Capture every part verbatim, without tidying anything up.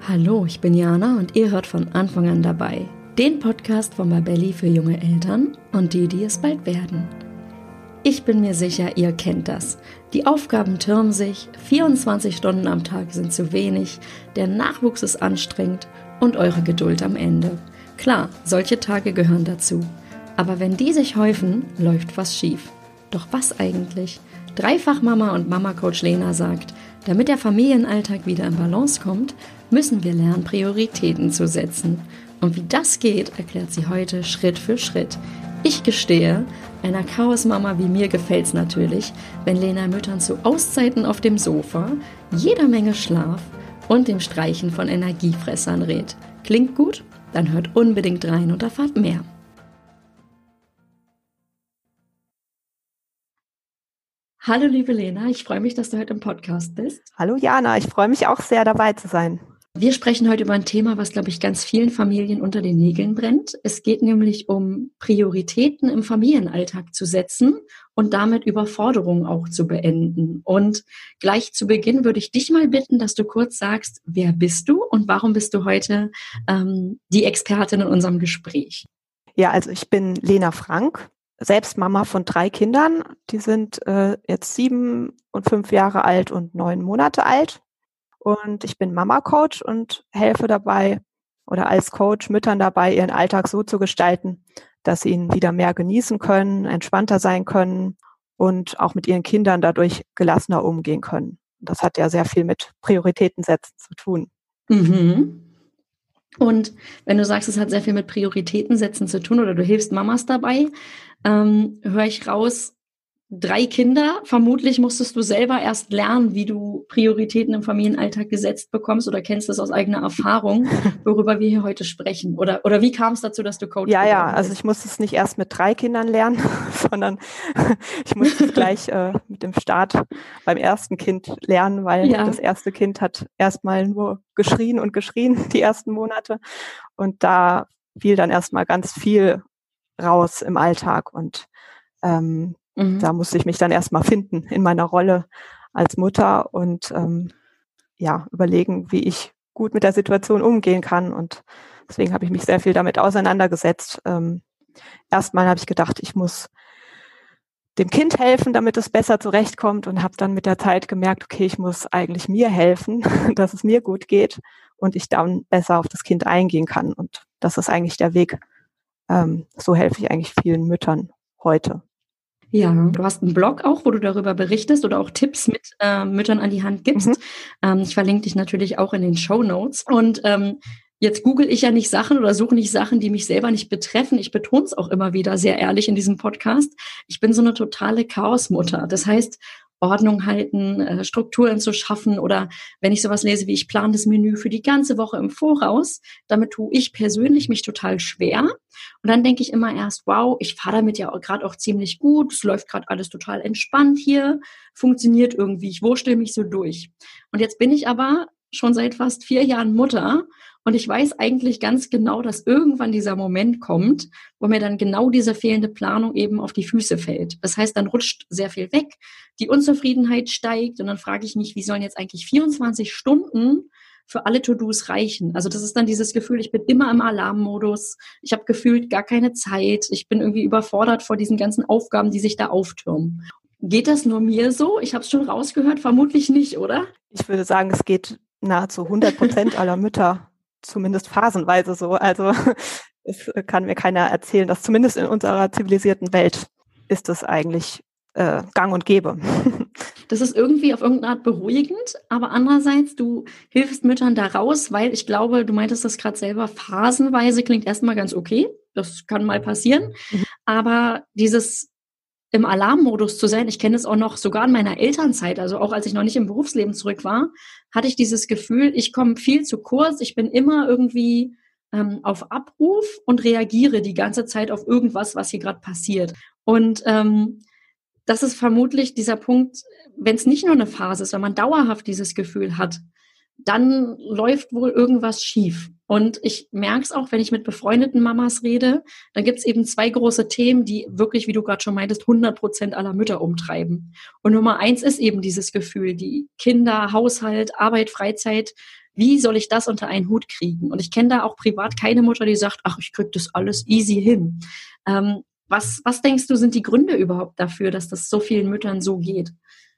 Hallo, ich bin Jana und ihr hört von Anfang an dabei. Den Podcast von Babelli für junge Eltern und die, die es bald werden. Ich bin mir sicher, ihr kennt das. Die Aufgaben türmen sich, vierundzwanzig Stunden am Tag sind zu wenig, der Nachwuchs ist anstrengend und eure Geduld am Ende. Klar, solche Tage gehören dazu. Aber wenn die sich häufen, läuft was schief. Doch was eigentlich? Dreifach-Mama und Mama-Coach Lena sagt, damit der Familienalltag wieder in Balance kommt, müssen wir lernen, Prioritäten zu setzen. Und wie das geht, erklärt sie heute Schritt für Schritt. Ich gestehe, einer Chaosmama wie mir gefällt's natürlich, wenn Lena Müttern zu Auszeiten auf dem Sofa, jeder Menge Schlaf und dem Streichen von Energiefressern rät. Klingt gut? Dann hört unbedingt rein und erfahrt mehr. Hallo liebe Lena, ich freue mich, dass du heute im Podcast bist. Hallo Jana, ich freue mich auch sehr, dabei zu sein. Wir sprechen heute über ein Thema, was, glaube ich, ganz vielen Familien unter den Nägeln brennt. Es geht nämlich um Prioritäten im Familienalltag zu setzen und damit Überforderungen auch zu beenden. Und gleich zu Beginn würde ich dich mal bitten, dass du kurz sagst, wer bist du und warum bist du heute ähm, die Expertin in unserem Gespräch? Ja, also ich bin Lena Frank, selbst Mama von drei Kindern. Die sind äh, jetzt sieben und fünf Jahre alt und neun Monate alt. Und ich bin Mama-Coach und helfe dabei oder als Coach Müttern dabei, ihren Alltag so zu gestalten, dass sie ihn wieder mehr genießen können, entspannter sein können und auch mit ihren Kindern dadurch gelassener umgehen können. Das hat ja sehr viel mit Prioritäten setzen zu tun. Mhm. Und wenn du sagst, es hat sehr viel mit Prioritäten setzen zu tun oder du hilfst Mamas dabei, ähm, höre ich raus, drei Kinder, vermutlich musstest du selber erst lernen, wie du Prioritäten im Familienalltag gesetzt bekommst oder kennst das aus eigener Erfahrung, worüber wir hier heute sprechen. Oder, oder wie kam es dazu, dass du Coach Ja, ja, bist? also ich musste es nicht erst mit drei Kindern lernen, sondern ich musste es gleich äh, mit dem Start beim ersten Kind lernen, weil ja. Das erste Kind hat erstmal nur geschrien und geschrien die ersten Monate. Und da fiel dann erstmal ganz viel raus im Alltag und ähm, Mhm. Da musste ich mich dann erstmal finden in meiner Rolle als Mutter und ähm, ja überlegen, wie ich gut mit der Situation umgehen kann. Und deswegen habe ich mich sehr viel damit auseinandergesetzt. Ähm, erstmal habe ich gedacht, ich muss dem Kind helfen, damit es besser zurechtkommt und habe dann mit der Zeit gemerkt, okay, ich muss eigentlich mir helfen, dass es mir gut geht und ich dann besser auf das Kind eingehen kann. Und das ist eigentlich der Weg. Ähm, so helfe ich eigentlich vielen Müttern heute. Ja, du hast einen Blog auch, wo du darüber berichtest oder auch Tipps mit äh, Müttern an die Hand gibst. Mhm. Ähm, ich verlinke dich natürlich auch in den Shownotes. Und ähm, jetzt google ich ja nicht Sachen oder suche nicht Sachen, die mich selber nicht betreffen. Ich betone es auch immer wieder sehr ehrlich in diesem Podcast. Ich bin so eine totale Chaosmutter. Das heißt, Ordnung halten, äh, Strukturen zu schaffen oder wenn ich sowas lese wie ich plane das Menü für die ganze Woche im Voraus, damit tue ich persönlich mich total schwer. Und dann denke ich immer erst, wow, ich fahre damit ja gerade auch ziemlich gut, es läuft gerade alles total entspannt hier, funktioniert irgendwie, ich wurschtel mich so durch. Und jetzt bin ich aber schon seit fast vier Jahren Mutter und ich weiß eigentlich ganz genau, dass irgendwann dieser Moment kommt, wo mir dann genau diese fehlende Planung eben auf die Füße fällt. Das heißt, dann rutscht sehr viel weg, die Unzufriedenheit steigt und dann frage ich mich, wie sollen jetzt eigentlich vierundzwanzig Stunden für alle To-Dos reichen? Also das ist dann dieses Gefühl, ich bin immer im Alarmmodus, ich habe gefühlt gar keine Zeit, ich bin irgendwie überfordert vor diesen ganzen Aufgaben, die sich da auftürmen. Geht das nur mir so? Ich habe es schon rausgehört, vermutlich nicht, oder? Ich würde sagen, es geht nahezu hundert Prozent aller Mütter zumindest phasenweise so. Also es kann mir keiner erzählen, dass zumindest in unserer zivilisierten Welt ist es eigentlich äh, gang und gäbe. Das ist irgendwie auf irgendeine Art beruhigend, aber andererseits, du hilfst Müttern da raus, weil ich glaube, du meintest das gerade selber, phasenweise klingt erstmal ganz okay, das kann mal passieren, mhm. aber dieses im Alarmmodus zu sein, ich kenne es auch noch sogar in meiner Elternzeit, also auch als ich noch nicht im Berufsleben zurück war, hatte ich dieses Gefühl, ich komme viel zu kurz, ich bin immer irgendwie ähm, auf Abruf und reagiere die ganze Zeit auf irgendwas, was hier gerade passiert. Und ähm, das ist vermutlich dieser Punkt, wenn es nicht nur eine Phase ist, wenn man dauerhaft dieses Gefühl hat, dann läuft wohl irgendwas schief. Und ich merke es auch, wenn ich mit befreundeten Mamas rede, dann gibt es eben zwei große Themen, die wirklich, wie du gerade schon meintest, hundert Prozent aller Mütter umtreiben. Und Nummer eins ist eben dieses Gefühl, die Kinder, Haushalt, Arbeit, Freizeit, wie soll ich das unter einen Hut kriegen? Und ich kenne da auch privat keine Mutter, die sagt, ach, ich kriege das alles easy hin. Ähm, was, was denkst du, sind die Gründe überhaupt dafür, dass das so vielen Müttern so geht?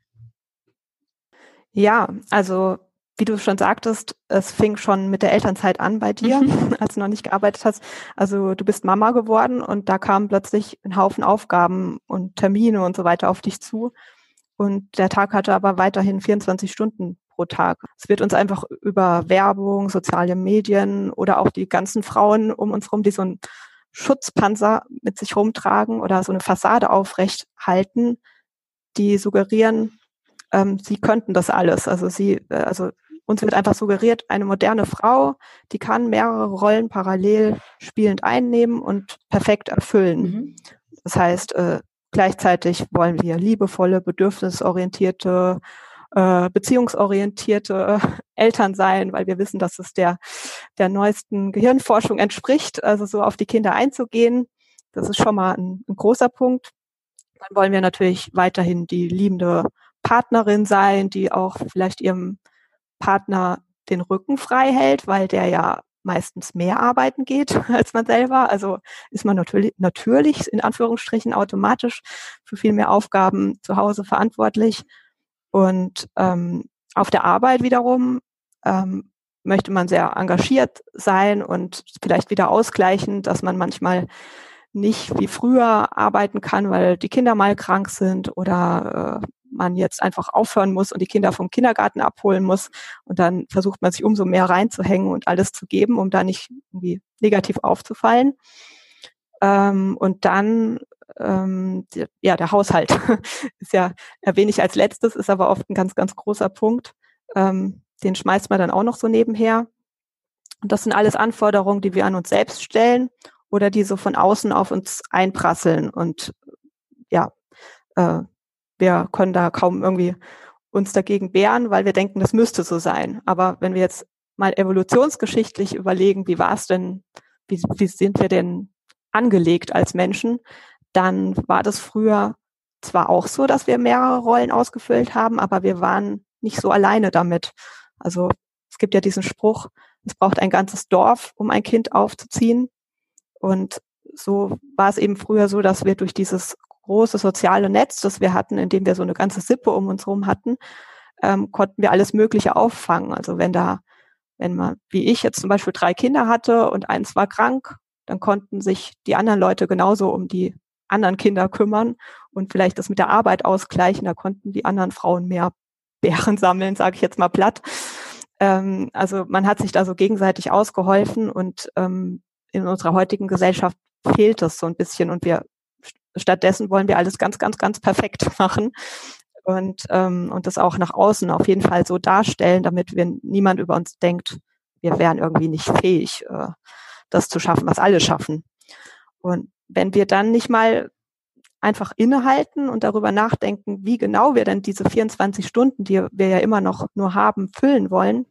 Ja, also wie du schon sagtest, es fing schon mit der Elternzeit an bei dir, mhm. als du noch nicht gearbeitet hast. Also du bist Mama geworden und da kamen plötzlich ein Haufen Aufgaben und Termine und so weiter auf dich zu. Und der Tag hatte aber weiterhin vierundzwanzig Stunden pro Tag. Es wird uns einfach über Werbung, soziale Medien oder auch die ganzen Frauen um uns herum, die so einen Schutzpanzer mit sich rumtragen oder so eine Fassade aufrecht halten, die suggerieren, ähm, sie könnten das alles. Also sie, äh, also uns wird einfach suggeriert, eine moderne Frau, die kann mehrere Rollen parallel spielend einnehmen und perfekt erfüllen. Mhm. Das heißt, äh, gleichzeitig wollen wir liebevolle, bedürfnisorientierte, äh, beziehungsorientierte Eltern sein, weil wir wissen, dass es der, der neuesten Gehirnforschung entspricht, also so auf die Kinder einzugehen. Das ist schon mal ein, ein großer Punkt. Dann wollen wir natürlich weiterhin die liebende Partnerin sein, die auch vielleicht ihrem Partner den Rücken frei hält, weil der ja meistens mehr arbeiten geht als man selber. Also ist man natürlich, natürlich in Anführungsstrichen automatisch für viel mehr Aufgaben zu Hause verantwortlich. Und ähm, auf der Arbeit wiederum ähm, möchte man sehr engagiert sein und vielleicht wieder ausgleichen, dass man manchmal nicht wie früher arbeiten kann, weil die Kinder mal krank sind oder äh, man jetzt einfach aufhören muss und die Kinder vom Kindergarten abholen muss. Und dann versucht man sich umso mehr reinzuhängen und alles zu geben, um da nicht irgendwie negativ aufzufallen. Ähm, und dann, ähm, die, ja, der Haushalt ist ja, erwähne ich als letztes, ist aber oft ein ganz, ganz großer Punkt. Ähm, den schmeißt man dann auch noch so nebenher. Und das sind alles Anforderungen, die wir an uns selbst stellen oder die so von außen auf uns einprasseln. Und ja, äh, wir können da kaum irgendwie uns dagegen wehren, weil wir denken, das müsste so sein. Aber wenn wir jetzt mal evolutionsgeschichtlich überlegen, wie war es denn, wie, wie sind wir denn angelegt als Menschen, dann war das früher zwar auch so, dass wir mehrere Rollen ausgefüllt haben, aber wir waren nicht so alleine damit. Also es gibt ja diesen Spruch, es braucht ein ganzes Dorf, um ein Kind aufzuziehen. Und so war es eben früher so, dass wir durch dieses große soziale Netz, das wir hatten, in dem wir so eine ganze Sippe um uns herum hatten, ähm, konnten wir alles Mögliche auffangen. Also wenn da, wenn man, wie ich jetzt zum Beispiel drei Kinder hatte und eins war krank, dann konnten sich die anderen Leute genauso um die anderen Kinder kümmern und vielleicht das mit der Arbeit ausgleichen. Da konnten die anderen Frauen mehr Beeren sammeln, sage ich jetzt mal platt. Ähm, also man hat sich da so gegenseitig ausgeholfen und ähm, in unserer heutigen Gesellschaft fehlt das so ein bisschen und wir stattdessen wollen wir alles ganz, ganz, ganz perfekt machen und ähm, und das auch nach außen auf jeden Fall so darstellen, damit wir niemand über uns denkt, wir wären irgendwie nicht fähig, äh, das zu schaffen, was alle schaffen. Und wenn wir dann nicht mal einfach innehalten und darüber nachdenken, wie genau wir denn diese vierundzwanzig Stunden, die wir ja immer noch nur haben, füllen wollen,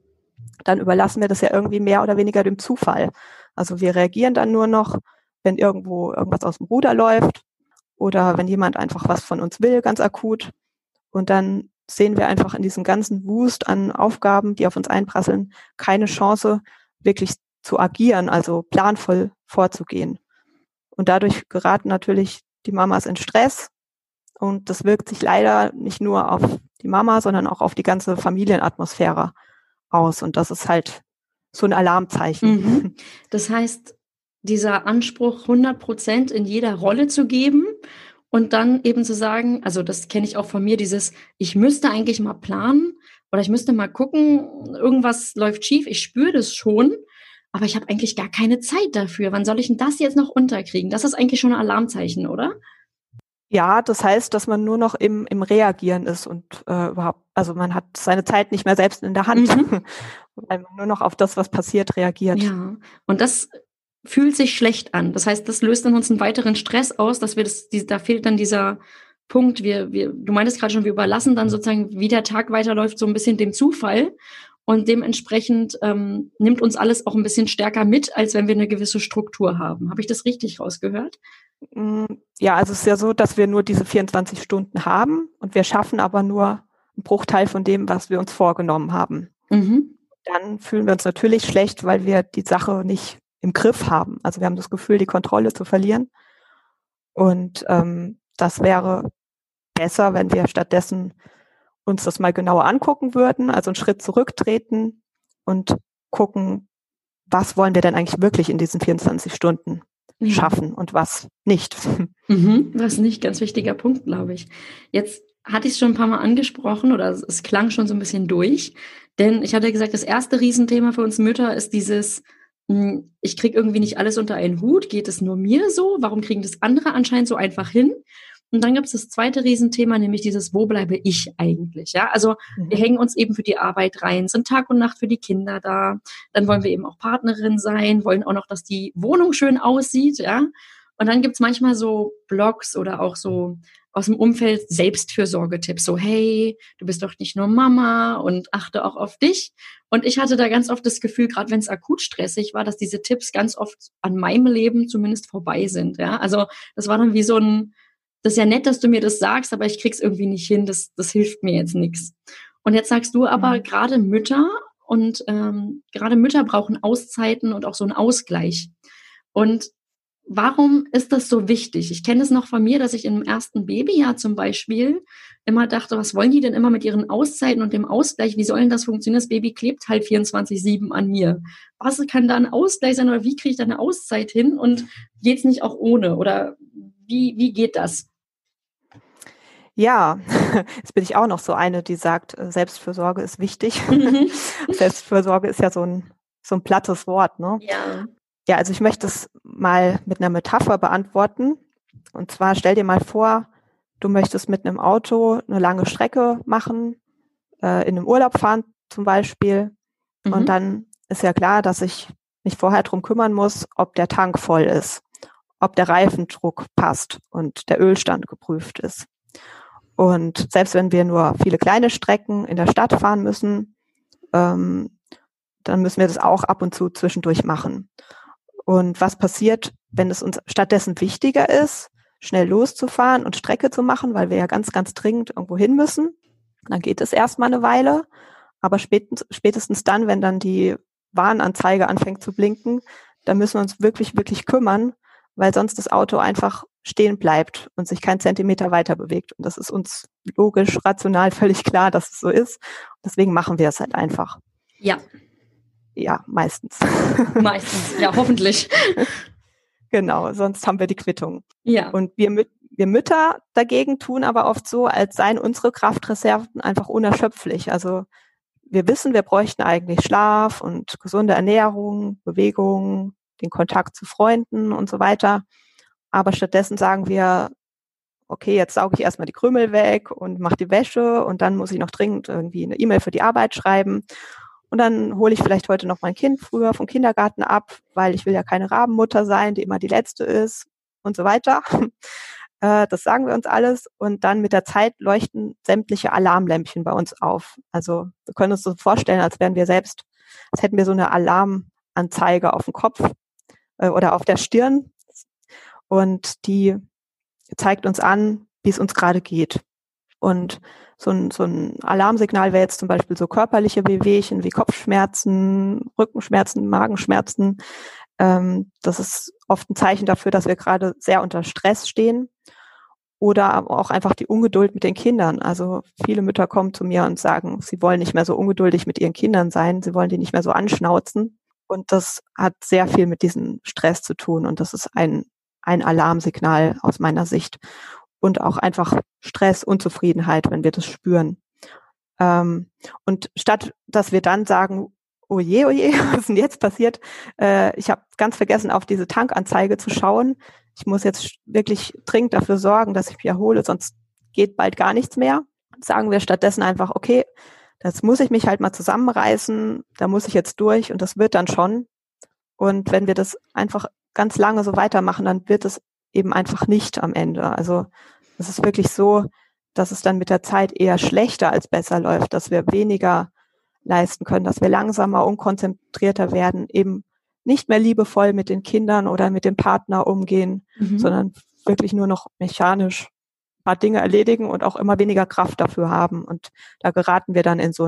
dann überlassen wir das ja irgendwie mehr oder weniger dem Zufall. Also wir reagieren dann nur noch, wenn irgendwo irgendwas aus dem Ruder läuft oder wenn jemand einfach was von uns will, ganz akut. Und dann sehen wir einfach in diesem ganzen Wust an Aufgaben, die auf uns einprasseln, keine Chance, wirklich zu agieren, also planvoll vorzugehen. Und dadurch geraten natürlich die Mamas in Stress. Und das wirkt sich leider nicht nur auf die Mama, sondern auch auf die ganze Familienatmosphäre aus. Und das ist halt so ein Alarmzeichen. Mhm. Das heißt, dieser Anspruch, hundert Prozent in jeder Rolle zu geben und dann eben zu sagen, also das kenne ich auch von mir, dieses, ich müsste eigentlich mal planen oder ich müsste mal gucken, irgendwas läuft schief, ich spüre das schon, aber ich habe eigentlich gar keine Zeit dafür. Wann soll ich denn das jetzt noch unterkriegen? Das ist eigentlich schon ein Alarmzeichen, oder? Ja, das heißt, dass man nur noch im, im Reagieren ist und äh, überhaupt, also man hat seine Zeit nicht mehr selbst in der Hand, mhm. weil man nur noch auf das, was passiert, reagiert. Ja, und das fühlt sich schlecht an. Das heißt, das löst in uns einen weiteren Stress aus, dass wir das, die, da fehlt dann dieser Punkt, wir, wir, du meintest gerade schon, wir überlassen dann sozusagen, wie der Tag weiterläuft, so ein bisschen dem Zufall. Und dementsprechend ähm, nimmt uns alles auch ein bisschen stärker mit, als wenn wir eine gewisse Struktur haben. Habe ich das richtig rausgehört? Ja, also es ist ja so, dass wir nur diese vierundzwanzig Stunden haben und wir schaffen aber nur einen Bruchteil von dem, was wir uns vorgenommen haben. Mhm. dann fühlen wir uns natürlich schlecht, weil wir die Sache nicht im Griff haben. Also wir haben das Gefühl, die Kontrolle zu verlieren. Und ähm, das wäre besser, wenn wir stattdessen uns das mal genauer angucken würden, also einen Schritt zurücktreten und gucken, was wollen wir denn eigentlich wirklich in diesen vierundzwanzig Stunden ja. schaffen und was nicht. Mhm, was nicht, ganz wichtiger Punkt, glaube ich. Jetzt hatte ich es schon ein paar Mal angesprochen oder es, es klang schon so ein bisschen durch, denn ich hatte gesagt, das erste Riesenthema für uns Mütter ist dieses, mh, ich kriege irgendwie nicht alles unter einen Hut, geht es nur mir so? Warum kriegen das andere anscheinend so einfach hin? Und dann gibt es das zweite Riesenthema, nämlich dieses, wo bleibe ich eigentlich? Ja, also mhm. wir hängen uns eben für die Arbeit rein, sind Tag und Nacht für die Kinder da. Dann wollen wir eben auch Partnerin sein, wollen auch noch, dass die Wohnung schön aussieht. Ja, und dann gibt es manchmal so Blogs oder auch so aus dem Umfeld Selbstfürsorgetipps. So, hey, du bist doch nicht nur Mama und achte auch auf dich. Und ich hatte da ganz oft das Gefühl, gerade wenn es akut stressig war, dass diese Tipps ganz oft an meinem Leben zumindest vorbei sind. Ja, also das war dann wie so ein, das ist ja nett, dass du mir das sagst, aber ich krieg's irgendwie nicht hin, das, das hilft mir jetzt nichts. Und jetzt sagst du aber, mhm. gerade Mütter und ähm, gerade Mütter brauchen Auszeiten und auch so einen Ausgleich. Und warum ist das so wichtig? Ich kenne es noch von mir, dass ich im ersten Babyjahr zum Beispiel immer dachte, was wollen die denn immer mit ihren Auszeiten und dem Ausgleich? Wie soll denn das funktionieren? Das Baby klebt halt vierundzwanzig sieben an mir. Was kann da ein Ausgleich sein oder wie kriege ich da eine Auszeit hin? Und geht's nicht auch ohne? Oder wie, wie geht das? Ja, jetzt bin ich auch noch so eine, die sagt, Selbstfürsorge ist wichtig. Mhm. Selbstfürsorge ist ja so ein, so ein plattes Wort, ne? Ja. Ja, also ich möchte es mal mit einer Metapher beantworten. Und zwar stell dir mal vor, du möchtest mit einem Auto eine lange Strecke machen, äh, in einem Urlaub fahren zum Beispiel. Mhm. Und dann ist ja klar, dass ich mich vorher drum kümmern muss, ob der Tank voll ist, ob der Reifendruck passt und der Ölstand geprüft ist. Und selbst wenn wir nur viele kleine Strecken in der Stadt fahren müssen, ähm, dann müssen wir das auch ab und zu zwischendurch machen. Und was passiert, wenn es uns stattdessen wichtiger ist, schnell loszufahren und Strecke zu machen, weil wir ja ganz, ganz dringend irgendwo hin müssen? Dann geht es erstmal eine Weile, aber spätestens, spätestens dann, wenn dann die Warnanzeige anfängt zu blinken, dann müssen wir uns wirklich, wirklich kümmern, weil sonst das Auto einfach stehen bleibt und sich kein Zentimeter weiter bewegt. Und das ist uns logisch, rational völlig klar, dass es so ist. Deswegen machen wir es halt einfach. Ja. Ja, meistens. Meistens, ja, hoffentlich. Genau, sonst haben wir die Quittung. Ja. Und wir, wir Mütter dagegen tun aber oft so, als seien unsere Kraftreserven einfach unerschöpflich. Also wir wissen, wir bräuchten eigentlich Schlaf und gesunde Ernährung, Bewegung, den Kontakt zu Freunden und so weiter. Aber stattdessen sagen wir, okay, jetzt sauge ich erstmal die Krümel weg und mache die Wäsche und dann muss ich noch dringend irgendwie eine E-Mail für die Arbeit schreiben. Und dann hole ich vielleicht heute noch mein Kind früher vom Kindergarten ab, weil ich will ja keine Rabenmutter sein, die immer die Letzte ist und so weiter. Das sagen wir uns alles. Und dann mit der Zeit leuchten sämtliche Alarmlämpchen bei uns auf. Also wir können uns so vorstellen, als wären wir selbst, als hätten wir so eine Alarmanzeige auf dem Kopf oder auf der Stirn. Und die zeigt uns an, wie es uns gerade geht. Und so ein, so ein Alarmsignal wäre jetzt zum Beispiel so körperliche Wehwehchen wie Kopfschmerzen, Rückenschmerzen, Magenschmerzen. Ähm, das ist oft ein Zeichen dafür, dass wir gerade sehr unter Stress stehen. Oder aber auch einfach die Ungeduld mit den Kindern. Also viele Mütter kommen zu mir und sagen, sie wollen nicht mehr so ungeduldig mit ihren Kindern sein, sie wollen die nicht mehr so anschnauzen. Und das hat sehr viel mit diesem Stress zu tun. Und das ist ein ein Alarmsignal aus meiner Sicht. Und auch einfach Stress, Unzufriedenheit, wenn wir das spüren. Ähm, und statt, dass wir dann sagen, oh je, oh je, was ist denn jetzt passiert? Äh, ich habe ganz vergessen, auf diese Tankanzeige zu schauen. Ich muss jetzt wirklich dringend dafür sorgen, dass ich mich erhole, sonst geht bald gar nichts mehr. Sagen wir stattdessen einfach, okay, das muss ich mich halt mal zusammenreißen, da muss ich jetzt durch und das wird dann schon. Und wenn wir das einfach ganz lange so weitermachen, dann wird es eben einfach nicht am Ende. Also es ist wirklich so, dass es dann mit der Zeit eher schlechter als besser läuft, dass wir weniger leisten können, dass wir langsamer, unkonzentrierter werden, eben nicht mehr liebevoll mit den Kindern oder mit dem Partner umgehen, mhm. sondern wirklich nur noch mechanisch ein paar Dinge erledigen und auch immer weniger Kraft dafür haben. Und da geraten wir dann in so ein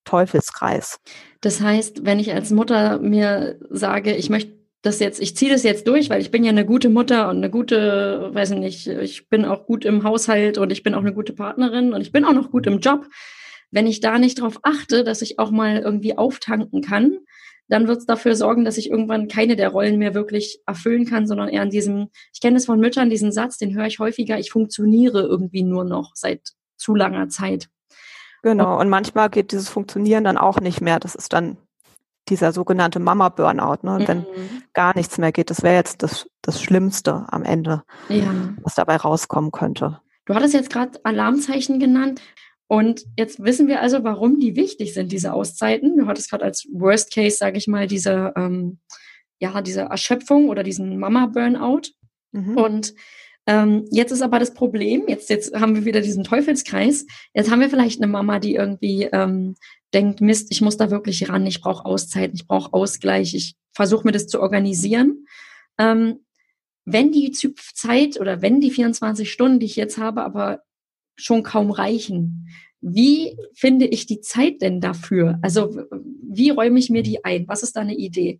Teufelskreis. Das heißt, wenn ich als Mutter mir sage, ich möchte das jetzt, ich ziehe das jetzt durch, weil ich bin ja eine gute Mutter und eine gute, weiß ich nicht, ich bin auch gut im Haushalt und ich bin auch eine gute Partnerin und ich bin auch noch gut im Job. Wenn ich da nicht drauf achte, dass ich auch mal irgendwie auftanken kann, dann wird es dafür sorgen, dass ich irgendwann keine der Rollen mehr wirklich erfüllen kann, sondern eher an diesem, ich kenne es von Müttern, diesen Satz, den höre ich häufiger, ich funktioniere irgendwie nur noch seit zu langer Zeit. Genau, und manchmal geht dieses Funktionieren dann auch nicht mehr. Das ist dann dieser sogenannte Mama-Burnout, ne? Und wenn mhm. gar nichts mehr geht, das wäre jetzt das, das Schlimmste am Ende, ja. was dabei rauskommen könnte. Du hattest jetzt gerade Alarmzeichen genannt. Und jetzt wissen wir also, warum die wichtig sind, diese Auszeiten. Du hattest gerade als Worst Case, sage ich mal, diese, ähm, ja, diese Erschöpfung oder diesen Mama-Burnout. Mhm. Und ähm, jetzt ist aber das Problem, jetzt, jetzt haben wir wieder diesen Teufelskreis. Jetzt haben wir vielleicht eine Mama, die irgendwie ähm, denkt, Mist, ich muss da wirklich ran, ich brauche Auszeiten, ich brauche Ausgleich, ich versuche mir das zu organisieren. Ähm, wenn die Zeit oder wenn die vierundzwanzig Stunden, die ich jetzt habe, aber schon kaum reichen. Wie finde ich die Zeit denn dafür? Also wie räume ich mir die ein? Was ist da eine Idee?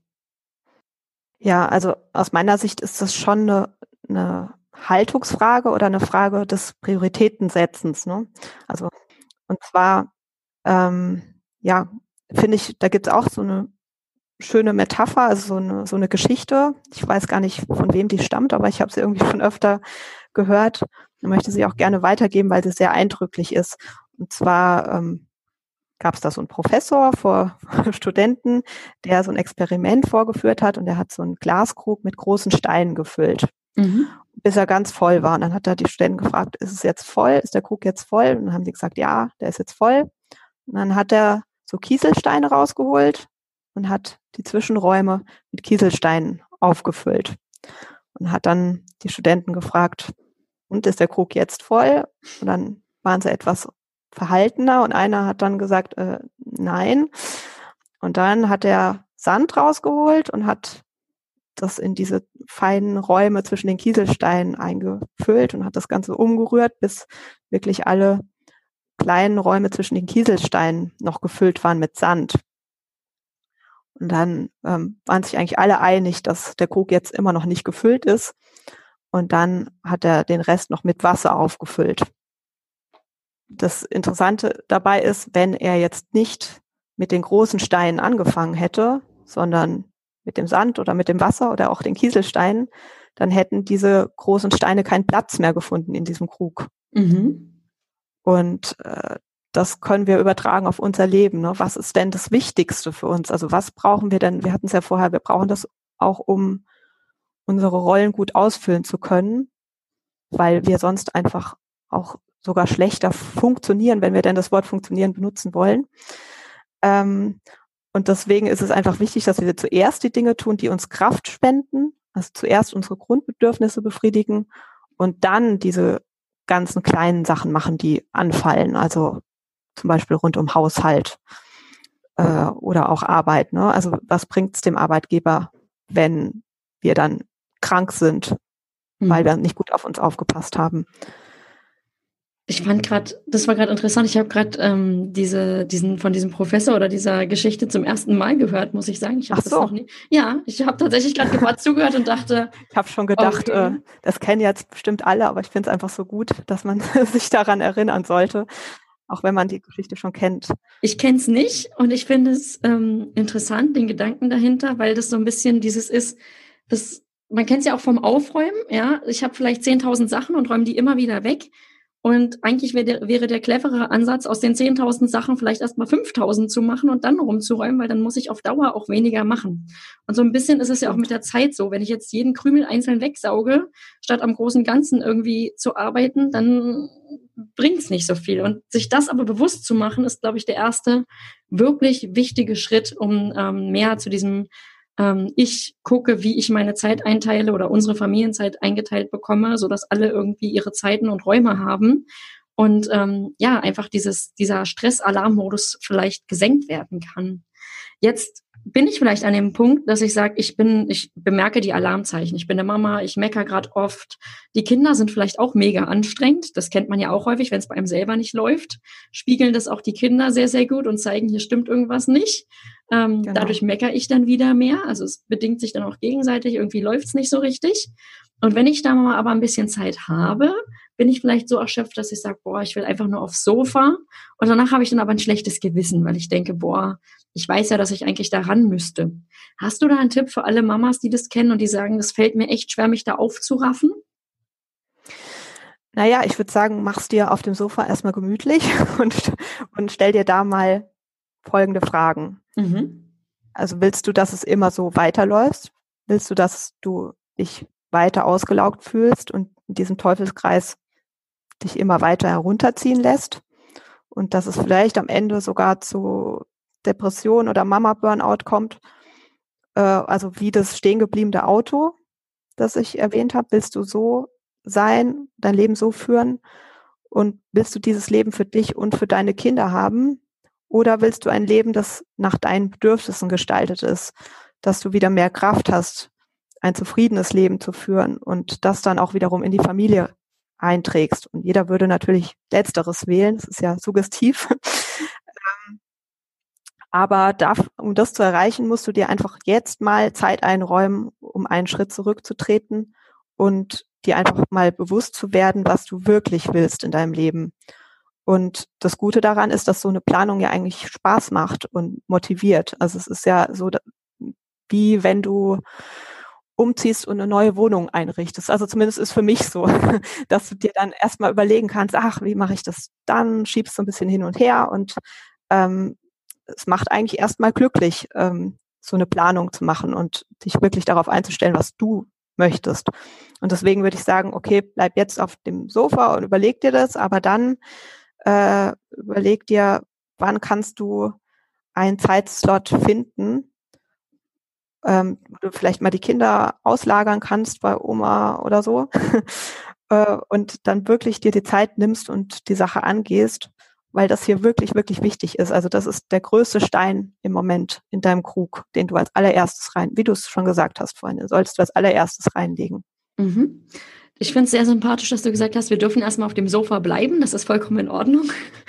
Ja, also aus meiner Sicht ist das schon eine, eine Haltungsfrage oder eine Frage des Prioritätensetzens, ne? Also und zwar, ähm, ja, finde ich, da gibt es auch so eine schöne Metapher, also so eine, so eine Geschichte. Ich weiß gar nicht, von wem die stammt, aber ich habe sie irgendwie schon öfter gehört. Ich möchte sie auch gerne weitergeben, weil sie sehr eindrücklich ist. Und zwar ähm, gab es da so einen Professor vor Studenten, der so ein Experiment vorgeführt hat und der hat so einen Glaskrug mit großen Steinen gefüllt, mhm. bis er ganz voll war. Und dann hat er die Studenten gefragt, ist es jetzt voll? Ist der Krug jetzt voll? Und dann haben sie gesagt, ja, der ist jetzt voll. Und dann hat er so Kieselsteine rausgeholt und hat die Zwischenräume mit Kieselsteinen aufgefüllt. Und hat dann die Studenten gefragt, und ist der Krug jetzt voll? Und dann waren sie etwas verhaltener und einer hat dann gesagt, äh, nein. Und dann hat er Sand rausgeholt und hat das in diese feinen Räume zwischen den Kieselsteinen eingefüllt und hat das Ganze umgerührt, bis wirklich alle kleinen Räume zwischen den Kieselsteinen noch gefüllt waren mit Sand. Und dann ähm, waren sich eigentlich alle einig, dass der Krug jetzt immer noch nicht gefüllt ist. Und dann hat er den Rest noch mit Wasser aufgefüllt. Das Interessante dabei ist, wenn er jetzt nicht mit den großen Steinen angefangen hätte, sondern mit dem Sand oder mit dem Wasser oder auch den Kieselsteinen, dann hätten diese großen Steine keinen Platz mehr gefunden in diesem Krug. Mhm. Und äh, das können wir übertragen auf unser Leben. Ne? Was ist denn das Wichtigste für uns? Also was brauchen wir denn? Wir hatten es ja vorher, wir brauchen das auch, um unsere Rollen gut ausfüllen zu können, weil wir sonst einfach auch sogar schlechter funktionieren, wenn wir denn das Wort funktionieren benutzen wollen. Ähm, und deswegen ist es einfach wichtig, dass wir zuerst die Dinge tun, die uns Kraft spenden, also zuerst unsere Grundbedürfnisse befriedigen und dann diese ganzen kleinen Sachen machen, die anfallen, also zum Beispiel rund um Haushalt äh, oder auch Arbeit. Ne? Also was bringt es dem Arbeitgeber, wenn wir dann krank sind, mhm. weil wir nicht gut auf uns aufgepasst haben? Ich fand gerade, das war gerade interessant, ich habe gerade ähm, diese, diesen von diesem Professor oder dieser Geschichte zum ersten Mal gehört, muss ich sagen. Ich Ach so. Das noch nie. Ja, ich habe tatsächlich gerade gerade zugehört und dachte. Ich habe schon gedacht, okay. äh, das kennen jetzt bestimmt alle, aber ich finde es einfach so gut, dass man sich daran erinnern sollte, auch wenn man die Geschichte schon kennt. Ich kenne es nicht und ich finde es ähm, interessant, den Gedanken dahinter, weil das so ein bisschen dieses ist, das, man kennt es ja auch vom Aufräumen, ja. Ich habe vielleicht zehntausend Sachen und räume die immer wieder weg. Und eigentlich wäre der, wäre der clevere Ansatz, aus den zehntausend Sachen vielleicht erstmal fünftausend zu machen und dann rumzuräumen, weil dann muss ich auf Dauer auch weniger machen. Und so ein bisschen ist es ja auch mit der Zeit so. Wenn ich jetzt jeden Krümel einzeln wegsauge, statt am großen Ganzen irgendwie zu arbeiten, dann bringt es nicht so viel. Und sich das aber bewusst zu machen, ist, glaube ich, der erste wirklich wichtige Schritt, um ähm, mehr zu diesem ich gucke, wie ich meine Zeit einteile oder unsere Familienzeit eingeteilt bekomme, sodass alle irgendwie ihre Zeiten und Räume haben und ähm, ja, einfach dieses, dieser Stress-Alarm-Modus vielleicht gesenkt werden kann. Jetzt bin ich vielleicht an dem Punkt, dass ich sage, ich bin, ich bemerke die Alarmzeichen. Ich bin eine Mama, ich meckere gerade oft. Die Kinder sind vielleicht auch mega anstrengend. Das kennt man ja auch häufig, wenn es bei einem selber nicht läuft. Spiegeln das auch die Kinder sehr, sehr gut und zeigen, hier stimmt irgendwas nicht. Ähm, genau. Dadurch meckere ich dann wieder mehr. Also es bedingt sich dann auch gegenseitig. Irgendwie läuft es nicht so richtig. Und wenn ich da mal aber ein bisschen Zeit habe, bin ich vielleicht so erschöpft, dass ich sage, boah, ich will einfach nur aufs Sofa. Und danach habe ich dann aber ein schlechtes Gewissen, weil ich denke, boah, ich weiß ja, dass ich eigentlich da ran müsste. Hast du da einen Tipp für alle Mamas, die das kennen und die sagen, es fällt mir echt schwer, mich da aufzuraffen? Naja, ich würde sagen, mach's dir auf dem Sofa erstmal gemütlich und, und stell dir da mal folgende Fragen. Mhm. Also willst du, dass es immer so weiterläuft? Willst du, dass du dich weiter ausgelaugt fühlst und in diesem Teufelskreis dich immer weiter herunterziehen lässt? Und dass es vielleicht am Ende sogar zu Depression oder Mama-Burnout kommt, äh, also wie das stehengebliebene Auto, das ich erwähnt habe, willst du so sein, dein Leben so führen und willst du dieses Leben für dich und für deine Kinder haben oder willst du ein Leben, das nach deinen Bedürfnissen gestaltet ist, dass du wieder mehr Kraft hast, ein zufriedenes Leben zu führen und das dann auch wiederum in die Familie einträgst. Und jeder würde natürlich Letzteres wählen, das ist ja suggestiv. Aber darf, um das zu erreichen, musst du dir einfach jetzt mal Zeit einräumen, um einen Schritt zurückzutreten und dir einfach mal bewusst zu werden, was du wirklich willst in deinem Leben. Und das Gute daran ist, dass so eine Planung ja eigentlich Spaß macht und motiviert. Also es ist ja so, wie wenn du umziehst und eine neue Wohnung einrichtest. Also zumindest ist für mich so, dass du dir dann erstmal überlegen kannst, ach, wie mache ich das dann? Schiebst so ein bisschen hin und her und ähm, es macht eigentlich erstmal glücklich, ähm, so eine Planung zu machen und dich wirklich darauf einzustellen, was du möchtest. Und deswegen würde ich sagen, okay, bleib jetzt auf dem Sofa und überleg dir das, aber dann äh, überleg dir, wann kannst du einen Zeitslot finden, ähm, wo du vielleicht mal die Kinder auslagern kannst bei Oma oder so äh, und dann wirklich dir die Zeit nimmst und die Sache angehst, weil das hier wirklich, wirklich wichtig ist. Also das ist der größte Stein im Moment in deinem Krug, den du als allererstes rein, wie du es schon gesagt hast vorhin, sollst du als allererstes reinlegen. Mhm. Ich finde es sehr sympathisch, dass du gesagt hast, wir dürfen erstmal auf dem Sofa bleiben. Das ist vollkommen in Ordnung.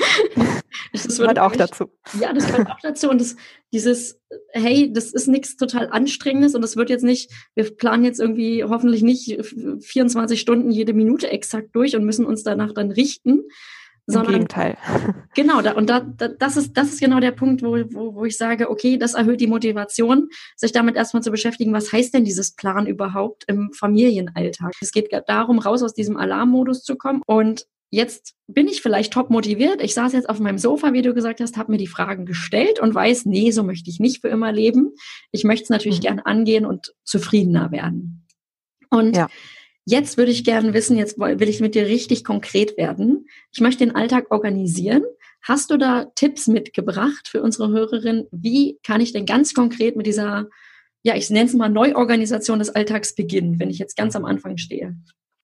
Das, das gehört auch mich, dazu. Ja, das gehört auch dazu. Und das, dieses, hey, das ist nichts total Anstrengendes und das wird jetzt nicht, wir planen jetzt irgendwie hoffentlich nicht vierundzwanzig Stunden jede Minute exakt durch und müssen uns danach dann richten. Sondern, im Gegenteil. Genau, da, und da, da, das ist das ist genau der Punkt, wo, wo, wo ich sage, okay, das erhöht die Motivation, sich damit erstmal zu beschäftigen, was heißt denn dieses Plan überhaupt im Familienalltag? Es geht darum, raus aus diesem Alarmmodus zu kommen. Und jetzt bin ich vielleicht top motiviert. Ich saß jetzt auf meinem Sofa, wie du gesagt hast, habe mir die Fragen gestellt und weiß, nee, so möchte ich nicht für immer leben. Ich möchte es natürlich mhm. gerne angehen und zufriedener werden. Und ja. Jetzt würde ich gerne wissen, jetzt will ich mit dir richtig konkret werden. Ich möchte den Alltag organisieren. Hast du da Tipps mitgebracht für unsere Hörerin? Wie kann ich denn ganz konkret mit dieser, ja, ich nenne es mal Neuorganisation des Alltags beginnen, wenn ich jetzt ganz am Anfang stehe?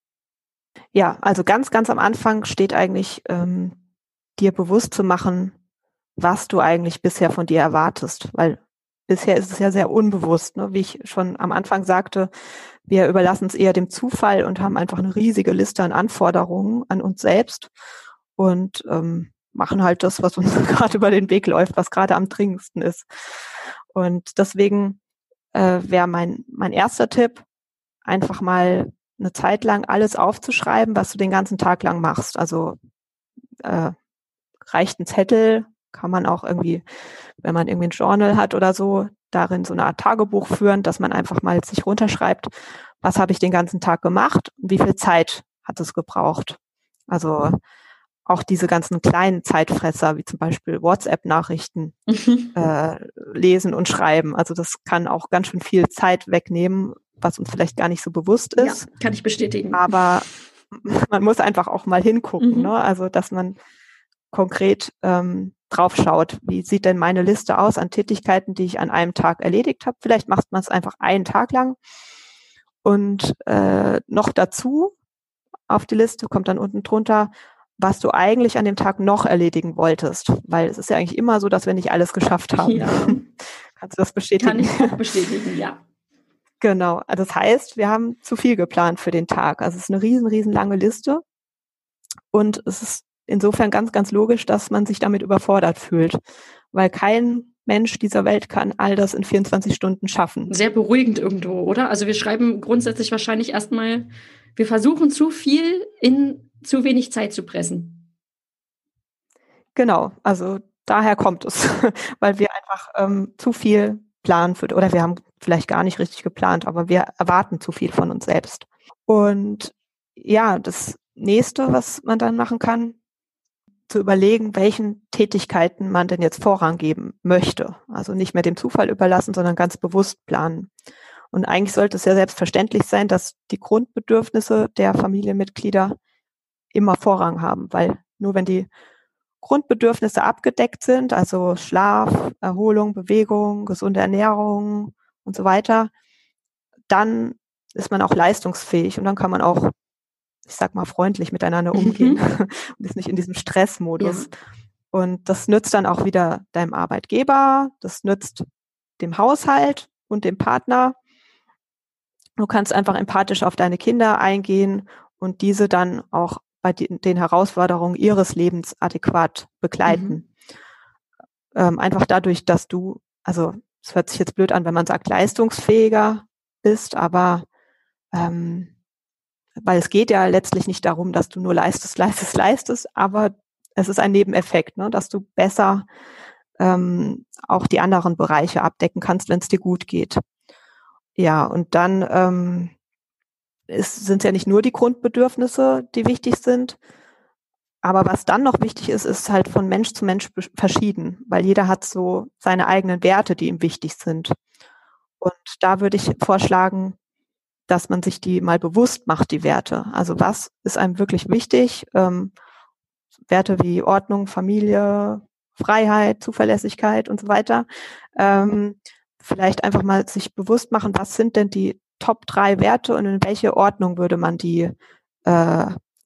Ja, also ganz, ganz am Anfang steht eigentlich, ähm, dir bewusst zu machen, was du eigentlich bisher von dir erwartest, weil bisher ist es ja sehr unbewusst, ne? Wie ich schon am Anfang sagte, wir überlassen es eher dem Zufall und haben einfach eine riesige Liste an Anforderungen an uns selbst und ähm, machen halt das, was uns gerade über den Weg läuft, was gerade am dringendsten ist. Und deswegen äh, wäre mein mein erster Tipp, einfach mal eine Zeit lang alles aufzuschreiben, was du den ganzen Tag lang machst. Also äh, reicht ein Zettel, kann man auch irgendwie, wenn man irgendwie ein Journal hat oder so, darin so eine Art Tagebuch führen, dass man einfach mal sich runterschreibt, was habe ich den ganzen Tag gemacht und wie viel Zeit hat es gebraucht. Also auch diese ganzen kleinen Zeitfresser, wie zum Beispiel WhatsApp-Nachrichten mhm. äh, lesen und schreiben. Also das kann auch ganz schön viel Zeit wegnehmen, was uns vielleicht gar nicht so bewusst ist. Ja, kann ich bestätigen. Aber man muss einfach auch mal hingucken, mhm. ne? Also dass man konkret ähm, drauf schaut, wie sieht denn meine Liste aus an Tätigkeiten, die ich an einem Tag erledigt habe. Vielleicht macht man es einfach einen Tag lang. Und äh, noch dazu auf die Liste kommt dann unten drunter, was du eigentlich an dem Tag noch erledigen wolltest. Weil es ist ja eigentlich immer so, dass wir nicht alles geschafft haben. Ja. Kannst du das bestätigen? Kann ich auch bestätigen, ja. Genau. Also das heißt, wir haben zu viel geplant für den Tag. Also es ist eine riesen, riesen lange Liste. Und es ist insofern ganz, ganz logisch, dass man sich damit überfordert fühlt. Weil kein Mensch dieser Welt kann all das in vierundzwanzig Stunden schaffen. Sehr beruhigend irgendwo, oder? Also wir schreiben grundsätzlich wahrscheinlich erstmal, wir versuchen zu viel in zu wenig Zeit zu pressen. Genau, also daher kommt es, weil wir einfach ähm, zu viel planen für, oder wir haben vielleicht gar nicht richtig geplant, aber wir erwarten zu viel von uns selbst. Und ja, das nächste, was man dann machen kann, zu überlegen, welchen Tätigkeiten man denn jetzt Vorrang geben möchte. Also nicht mehr dem Zufall überlassen, sondern ganz bewusst planen. Und eigentlich sollte es ja selbstverständlich sein, dass die Grundbedürfnisse der Familienmitglieder immer Vorrang haben, weil nur wenn die Grundbedürfnisse abgedeckt sind, also Schlaf, Erholung, Bewegung, gesunde Ernährung und so weiter, dann ist man auch leistungsfähig und dann kann man auch, ich sag mal, freundlich miteinander umgehen mhm. und ist nicht in diesem Stressmodus. Ja. Und das nützt dann auch wieder deinem Arbeitgeber, das nützt dem Haushalt und dem Partner. Du kannst einfach empathisch auf deine Kinder eingehen und diese dann auch bei den Herausforderungen ihres Lebens adäquat begleiten. Mhm. Ähm, einfach dadurch, dass du, also es hört sich jetzt blöd an, wenn man sagt, leistungsfähiger bist, aber ähm, weil es geht ja letztlich nicht darum, dass du nur leistest, leistest, leistest, aber es ist ein Nebeneffekt, ne, dass du besser ähm, auch die anderen Bereiche abdecken kannst, wenn es dir gut geht. Ja, und dann ähm, sind es ja nicht nur die Grundbedürfnisse, die wichtig sind, aber was dann noch wichtig ist, ist halt von Mensch zu Mensch verschieden, weil jeder hat so seine eigenen Werte, die ihm wichtig sind. Und da würde ich vorschlagen, dass man sich die mal bewusst macht, die Werte. Also was ist einem wirklich wichtig? Ähm, Werte wie Ordnung, Familie, Freiheit, Zuverlässigkeit und so weiter. Ähm, vielleicht einfach mal sich bewusst machen, was sind denn die Top drei Werte und in welche Ordnung würde man die äh,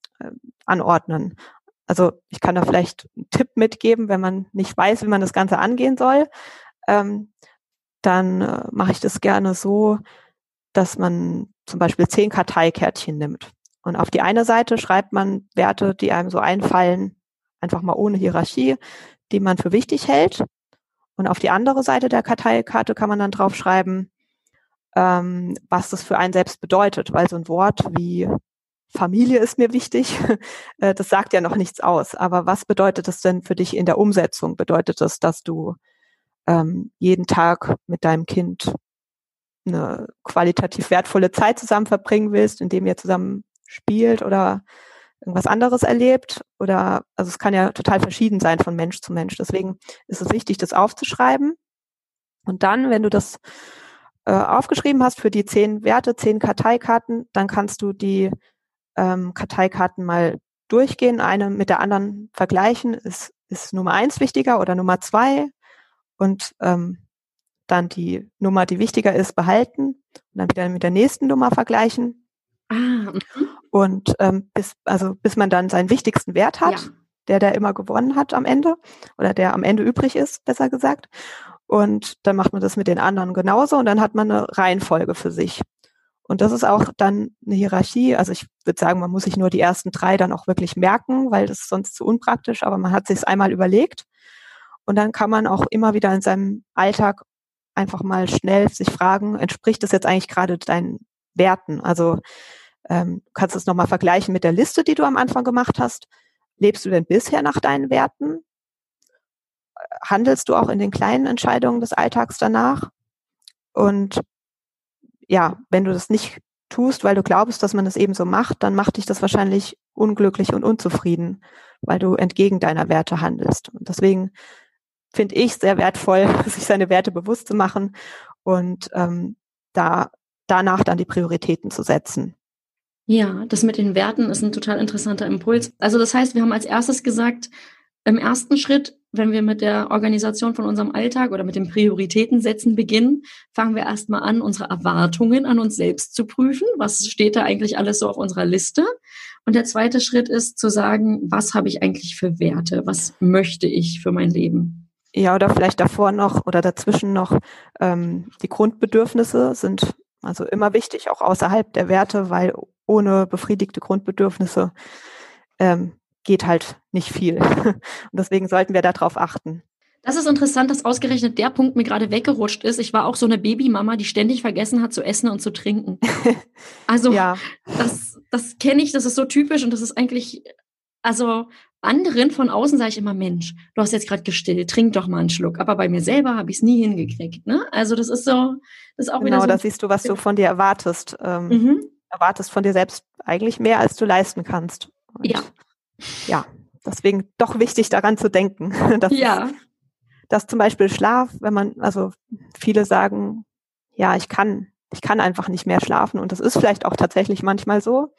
anordnen? Also ich kann da vielleicht einen Tipp mitgeben, wenn man nicht weiß, wie man das Ganze angehen soll. Ähm, dann äh, mache ich das gerne so, dass man zum Beispiel zehn Karteikärtchen nimmt. Und auf die eine Seite schreibt man Werte, die einem so einfallen, einfach mal ohne Hierarchie, die man für wichtig hält. Und auf die andere Seite der Karteikarte kann man dann draufschreiben, ähm, was das für einen selbst bedeutet. Weil so ein Wort wie Familie ist mir wichtig, das sagt ja noch nichts aus. Aber was bedeutet das denn für dich in der Umsetzung? Bedeutet das, dass du ähm, jeden Tag mit deinem Kind eine qualitativ wertvolle Zeit zusammen verbringen willst, indem ihr zusammen spielt oder irgendwas anderes erlebt? Oder, also es kann ja total verschieden sein von Mensch zu Mensch. Deswegen ist es wichtig, das aufzuschreiben. Und dann, wenn du das äh, aufgeschrieben hast für die zehn Werte, zehn Karteikarten, dann kannst du die ähm, Karteikarten mal durchgehen, eine mit der anderen vergleichen. Ist, ist Nummer eins wichtiger oder Nummer zwei? Und ähm, dann die Nummer, die wichtiger ist, behalten und dann wieder mit der nächsten Nummer vergleichen. Ah, mhm. Und ähm, bis, also bis man dann seinen wichtigsten Wert hat, ja. der der immer gewonnen hat am Ende oder der am Ende übrig ist, besser gesagt. Und dann macht man das mit den anderen genauso und dann hat man eine Reihenfolge für sich. Und das ist auch dann eine Hierarchie. Also ich würde sagen, man muss sich nur die ersten drei dann auch wirklich merken, weil das ist sonst zu unpraktisch, aber man hat sich es einmal überlegt. Und dann kann man auch immer wieder in seinem Alltag einfach mal schnell sich fragen, entspricht das jetzt eigentlich gerade deinen Werten? Also ähm, kannst du es nochmal vergleichen mit der Liste, die du am Anfang gemacht hast. Lebst du denn bisher nach deinen Werten? Handelst du auch in den kleinen Entscheidungen des Alltags danach? Und ja, wenn du das nicht tust, weil du glaubst, dass man das eben so macht, dann macht dich das wahrscheinlich unglücklich und unzufrieden, weil du entgegen deiner Werte handelst. Und deswegen finde ich sehr wertvoll, sich seine Werte bewusst zu machen und ähm, da danach dann die Prioritäten zu setzen. Ja, das mit den Werten ist ein total interessanter Impuls. Also das heißt, wir haben als erstes gesagt, im ersten Schritt wenn wir mit der Organisation von unserem Alltag oder mit dem Prioritätensetzen beginnen, fangen wir erstmal an, unsere Erwartungen an uns selbst zu prüfen. Was steht da eigentlich alles so auf unserer Liste? Und der zweite Schritt ist zu sagen, was habe ich eigentlich für Werte? Was möchte ich für mein Leben? Ja, oder vielleicht davor noch oder dazwischen noch ähm, die Grundbedürfnisse sind also immer wichtig, auch außerhalb der Werte, weil ohne befriedigte Grundbedürfnisse ähm, geht halt nicht viel. Und deswegen sollten wir darauf achten. Das ist interessant, dass ausgerechnet der Punkt mir gerade weggerutscht ist. Ich war auch so eine Babymama, die ständig vergessen hat zu essen und zu trinken. Also ja. das, das kenne ich, das ist so typisch und das ist eigentlich, also anderen von außen sage ich immer, Mensch, du hast jetzt gerade gestillt, trink doch mal einen Schluck. Aber bei mir selber habe ich es nie hingekriegt. Ne? Also das ist so, das ist auch genau, wieder so. Genau, da siehst du, was du von dir erwartest. Ähm, mhm. Erwartest von dir selbst eigentlich mehr, als du leisten kannst. Und ja. Ja, deswegen doch wichtig, daran zu denken. Dass, ja. dass zum Beispiel Schlaf, wenn man, also viele sagen, ja, ich kann, ich kann einfach nicht mehr schlafen. Und das ist vielleicht auch tatsächlich manchmal so.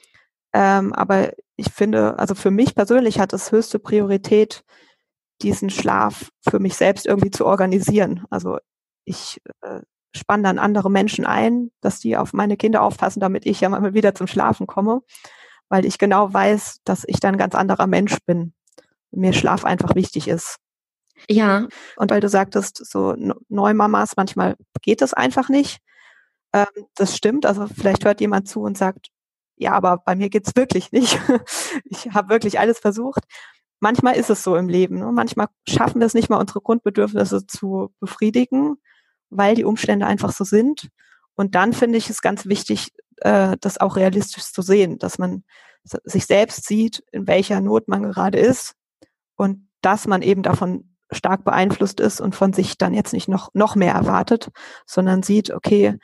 Ähm, aber ich finde, also für mich persönlich hat es höchste Priorität, diesen Schlaf für mich selbst irgendwie zu organisieren. Also ich äh, spanne dann andere Menschen ein, dass die auf meine Kinder aufpassen, damit ich ja mal wieder zum Schlafen komme, weil ich genau weiß, dass ich dann ein ganz anderer Mensch bin. Mir Schlaf einfach wichtig ist. Ja. Und weil du sagtest, so Neumamas, manchmal geht es einfach nicht. Ähm, das stimmt. Also vielleicht hört jemand zu und sagt, ja, aber bei mir geht's wirklich nicht. Ich habe wirklich alles versucht. Manchmal ist es so im Leben. Ne? Manchmal schaffen wir es nicht mal, unsere Grundbedürfnisse zu befriedigen, weil die Umstände einfach so sind. Und dann finde ich es ganz wichtig, äh, das auch realistisch zu sehen, dass man sich selbst sieht, in welcher Not man gerade ist und dass man eben davon stark beeinflusst ist und von sich dann jetzt nicht noch, noch mehr erwartet, sondern sieht, okay,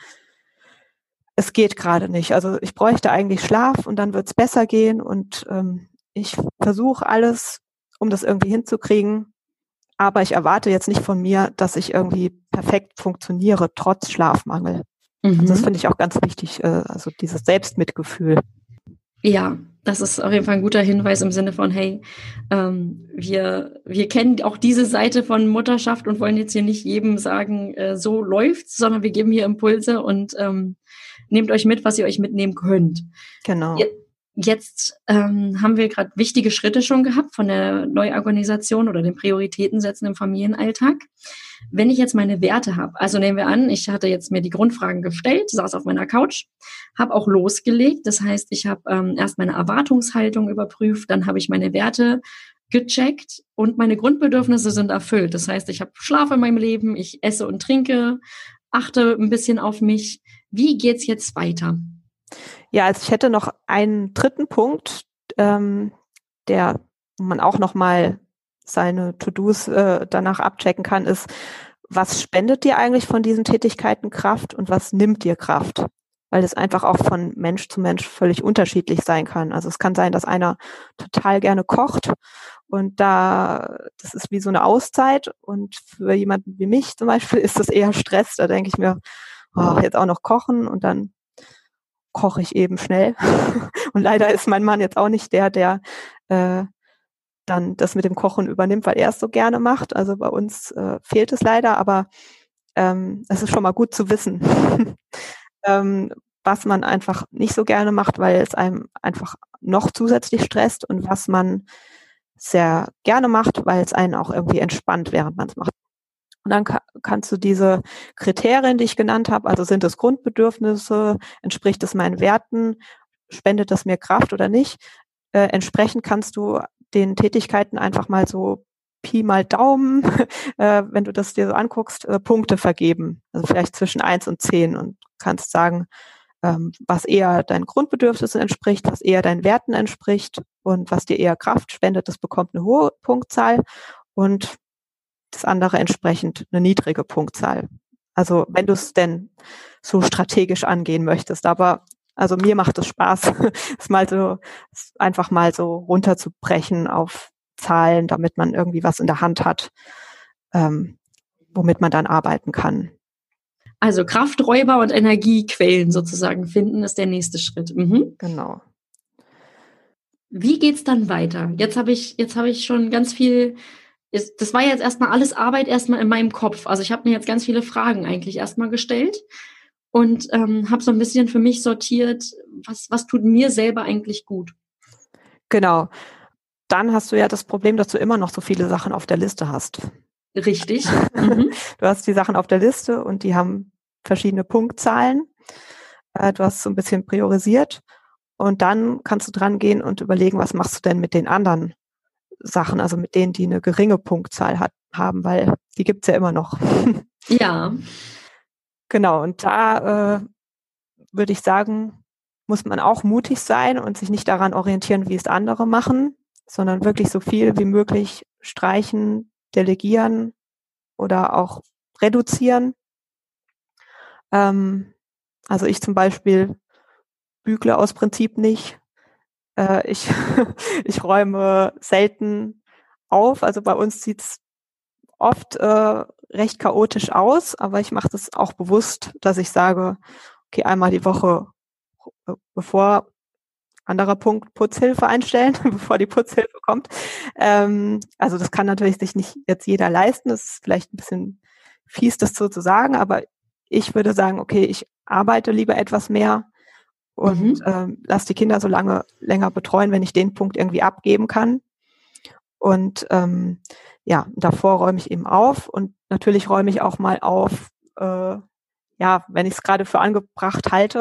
es geht gerade nicht. Also ich bräuchte eigentlich Schlaf und dann wird es besser gehen und ähm, ich versuche alles, um das irgendwie hinzukriegen, aber ich erwarte jetzt nicht von mir, dass ich irgendwie perfekt funktioniere, trotz Schlafmangel. Mhm. Also das finde ich auch ganz wichtig, äh, also dieses Selbstmitgefühl. Ja, das ist auf jeden Fall ein guter Hinweis im Sinne von, hey, ähm, wir, wir kennen auch diese Seite von Mutterschaft und wollen jetzt hier nicht jedem sagen, äh, so läuft's, sondern wir geben hier Impulse und ähm, nehmt euch mit, was ihr euch mitnehmen könnt. Genau. Jetzt ähm, haben wir gerade wichtige Schritte schon gehabt von der Neuorganisation oder den Prioritäten setzen im Familienalltag. Wenn ich jetzt meine Werte habe, also nehmen wir an, ich hatte jetzt mir die Grundfragen gestellt, saß auf meiner Couch, habe auch losgelegt. Das heißt, ich habe ähm, erst meine Erwartungshaltung überprüft, dann habe ich meine Werte gecheckt und meine Grundbedürfnisse sind erfüllt. Das heißt, ich habe Schlaf in meinem Leben, ich esse und trinke, achte ein bisschen auf mich. Wie geht's jetzt weiter? Ja, also ich hätte noch einen dritten Punkt, ähm, der man auch noch mal seine To-Dos äh, danach abchecken kann, ist, was spendet dir eigentlich von diesen Tätigkeiten Kraft und was nimmt dir Kraft? Weil es einfach auch von Mensch zu Mensch völlig unterschiedlich sein kann. Also es kann sein, dass einer total gerne kocht und da, das ist wie so eine Auszeit und für jemanden wie mich zum Beispiel ist das eher Stress. Da denke ich mir, oh, jetzt auch noch kochen und dann koche ich eben schnell. Und leider ist mein Mann jetzt auch nicht der, der äh, dann das mit dem Kochen übernimmt, weil er es so gerne macht. Also bei uns äh, fehlt es leider, aber ähm, es ist schon mal gut zu wissen, ähm, was man einfach nicht so gerne macht, weil es einem einfach noch zusätzlich stresst und was man sehr gerne macht, weil es einen auch irgendwie entspannt, während man es macht. Und dann ka- kannst du diese Kriterien, die ich genannt habe, also sind es Grundbedürfnisse, entspricht es meinen Werten, spendet es mir Kraft oder nicht, äh, entsprechend kannst du den Tätigkeiten einfach mal so Pi mal Daumen, äh, wenn du das dir so anguckst, äh, Punkte vergeben. Also vielleicht zwischen eins und zehn und kannst sagen, ähm, was eher deinen Grundbedürfnissen entspricht, was eher deinen Werten entspricht und was dir eher Kraft spendet, das bekommt eine hohe Punktzahl und das andere entsprechend eine niedrige Punktzahl. Also wenn du es denn so strategisch angehen möchtest. Aber also mir macht es Spaß, es mal so einfach mal so runterzubrechen auf Zahlen, damit man irgendwie was in der Hand hat, ähm, womit man dann arbeiten kann. Also Krafträuber und Energiequellen sozusagen finden ist der nächste Schritt. Mhm. Genau. Wie geht's dann weiter? Jetzt habe ich, jetzt habe ich schon ganz viel ist, das war jetzt erstmal alles Arbeit erstmal in meinem Kopf. Also ich habe mir jetzt ganz viele Fragen eigentlich erstmal gestellt und ähm, habe so ein bisschen für mich sortiert, was, was tut mir selber eigentlich gut. Genau. Dann hast du ja das Problem, dass du immer noch so viele Sachen auf der Liste hast. Richtig. Mhm. Du hast die Sachen auf der Liste und die haben verschiedene Punktzahlen. Äh, du hast so ein bisschen priorisiert und dann kannst du dran gehen und überlegen, was machst du denn mit den anderen Sachen, also mit denen, die eine geringe Punktzahl hat, haben, weil die gibt's ja immer noch. Ja. Genau, und da äh, würde ich sagen, muss man auch mutig sein und sich nicht daran orientieren, wie es andere machen, sondern wirklich so viel wie möglich streichen, delegieren oder auch reduzieren. Ähm, also ich zum Beispiel bügle aus Prinzip nicht. Äh, ich, ich räume selten auf. Also bei uns sieht's oft äh, recht chaotisch aus, aber ich mache das auch bewusst, dass ich sage, okay, einmal die Woche, äh, bevor anderer Punkt, Putzhilfe einstellen, bevor die Putzhilfe kommt. Ähm, also das kann natürlich sich nicht jetzt jeder leisten. Das ist vielleicht ein bisschen fies, das so zu sagen, aber ich würde sagen, okay, ich arbeite lieber etwas mehr und Mhm. ähm, lasse die Kinder so lange länger betreuen, wenn ich den Punkt irgendwie abgeben kann. Und ähm, ja, davor räume ich eben auf und natürlich räume ich auch mal auf, äh, ja, wenn ich es gerade für angebracht halte.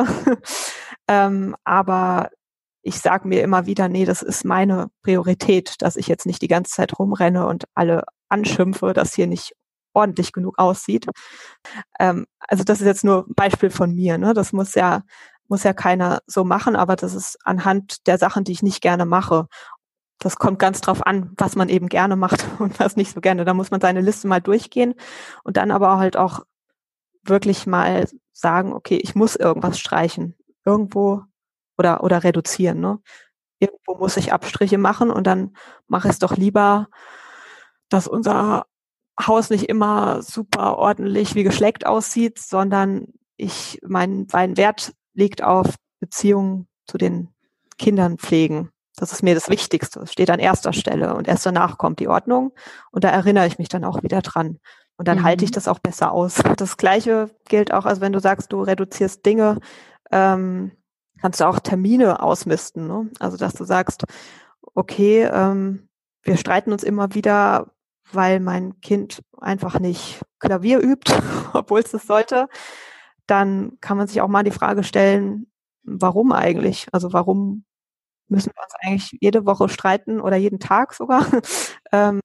ähm, aber ich sage mir immer wieder, nee, das ist meine Priorität, dass ich jetzt nicht die ganze Zeit rumrenne und alle anschimpfe, dass hier nicht ordentlich genug aussieht. Ähm, also das ist jetzt nur ein Beispiel von mir, ne? Das muss ja, muss ja keiner so machen, aber das ist anhand der Sachen, die ich nicht gerne mache. Das kommt ganz drauf an, was man eben gerne macht und was nicht so gerne. Da muss man seine Liste mal durchgehen und dann aber halt auch wirklich mal sagen, okay, ich muss irgendwas streichen. Irgendwo oder, oder reduzieren, ne? Irgendwo muss ich Abstriche machen und dann mache ich es doch lieber, dass unser Haus nicht immer super ordentlich wie geschleckt aussieht, sondern ich, mein, mein Wert liegt auf Beziehungen zu den Kindern pflegen. Das ist mir das Wichtigste. Es steht an erster Stelle und erst danach kommt die Ordnung und da erinnere ich mich dann auch wieder dran. Und dann mhm. halte ich das auch besser aus. Das Gleiche gilt auch, also wenn du sagst, du reduzierst Dinge, ähm, kannst du auch Termine ausmisten. Ne? Also dass du sagst, okay, ähm, wir streiten uns immer wieder, weil mein Kind einfach nicht Klavier übt, obwohl es das sollte. Dann kann man sich auch mal die Frage stellen, warum eigentlich? Also warum müssen wir uns eigentlich jede Woche streiten oder jeden Tag sogar? ähm,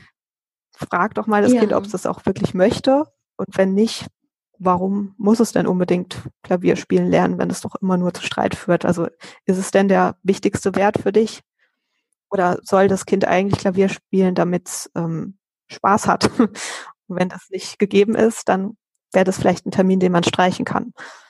frag doch mal das ja. Kind, ob es das auch wirklich möchte. Und wenn nicht, warum muss es denn unbedingt Klavier spielen lernen, wenn es doch immer nur zu Streit führt? Also ist es denn der wichtigste Wert für dich? Oder soll das Kind eigentlich Klavier spielen, damit es ähm, Spaß hat? Und wenn das nicht gegeben ist, dann wäre das vielleicht ein Termin, den man streichen kann.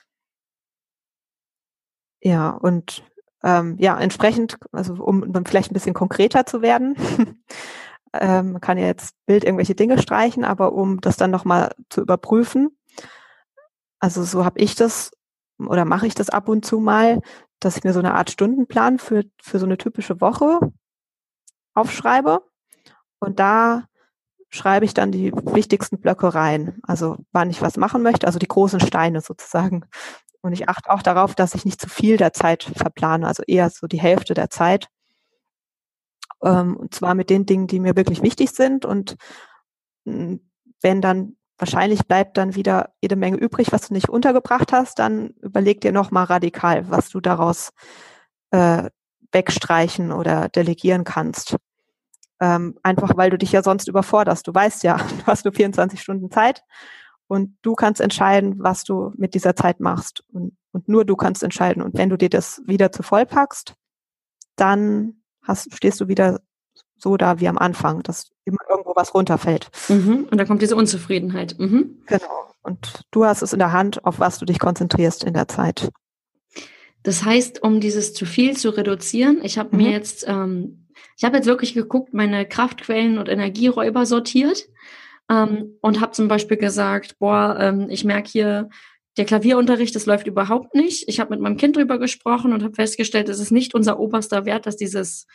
Ja, und ähm, ja, entsprechend, also um dann vielleicht ein bisschen konkreter zu werden, ähm, man kann ja jetzt Bild irgendwelche Dinge streichen, aber um das dann nochmal zu überprüfen, also so habe ich das oder mache ich das ab und zu mal, dass ich mir so eine Art Stundenplan für, für so eine typische Woche aufschreibe und da schreibe ich dann die wichtigsten Blöcke rein, also wann ich was machen möchte, also die großen Steine sozusagen. Und ich achte auch darauf, dass ich nicht zu viel der Zeit verplane, also eher so die Hälfte der Zeit. Ähm, und zwar mit den Dingen, die mir wirklich wichtig sind. Und mh, wenn dann wahrscheinlich bleibt dann wieder jede Menge übrig, was du nicht untergebracht hast, dann überleg dir nochmal radikal, was du daraus äh, wegstreichen oder delegieren kannst. Ähm, einfach weil du dich ja sonst überforderst. Du weißt ja, du hast nur vierundzwanzig Stunden Zeit und du kannst entscheiden, was du mit dieser Zeit machst. Und, und nur du kannst entscheiden. Und wenn du dir das wieder zu voll packst, dann hast, stehst du wieder so da wie am Anfang, dass immer irgendwo was runterfällt. Mhm. Und dann kommt diese Unzufriedenheit. Mhm. Genau. Und du hast es in der Hand, auf was du dich konzentrierst in der Zeit. Das heißt, um dieses zu viel zu reduzieren, ich habe mhm. mir jetzt, ähm, ich habe jetzt wirklich geguckt, meine Kraftquellen und Energieräuber sortiert ähm, und habe zum Beispiel gesagt, boah, ähm, ich merke hier, der Klavierunterricht, das läuft überhaupt nicht. Ich habe mit meinem Kind drüber gesprochen und habe festgestellt, es ist nicht unser oberster Wert, dass dieses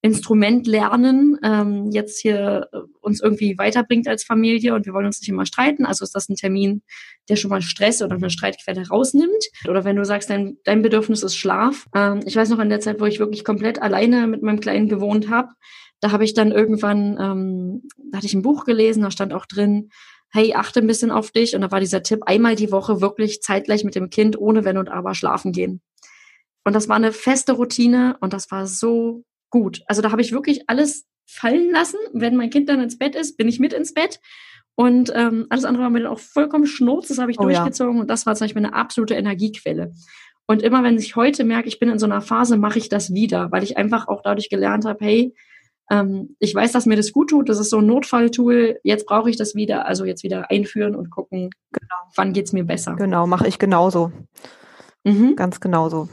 Instrument lernen ähm, jetzt hier äh, uns irgendwie weiterbringt als Familie und wir wollen uns nicht immer streiten. Also ist das ein Termin, der schon mal Stress oder eine Streitquelle rausnimmt. Oder wenn du sagst, dein, dein Bedürfnis ist Schlaf. Ähm, ich weiß noch in der Zeit, wo ich wirklich komplett alleine mit meinem Kleinen gewohnt habe, da habe ich dann irgendwann, ähm, da hatte ich ein Buch gelesen, da stand auch drin, hey, achte ein bisschen auf dich. Und da war dieser Tipp, einmal die Woche wirklich zeitgleich mit dem Kind ohne Wenn und Aber schlafen gehen. Und das war eine feste Routine und das war so gut. Also da habe ich wirklich alles fallen lassen. Wenn mein Kind dann ins Bett ist, bin ich mit ins Bett. Und ähm, alles andere war mir dann auch vollkommen schnurz. Das habe ich oh, durchgezogen. Ja. Und das war zum Beispiel eine absolute Energiequelle. Und immer wenn ich heute merke, ich bin in so einer Phase, mache ich das wieder, weil ich einfach auch dadurch gelernt habe, hey, ähm, ich weiß, dass mir das gut tut. Das ist so ein Notfalltool. Jetzt brauche ich das wieder. Also jetzt wieder einführen und gucken, genau, wann geht's mir besser. Genau, mache ich genauso. Mhm. Ganz genauso.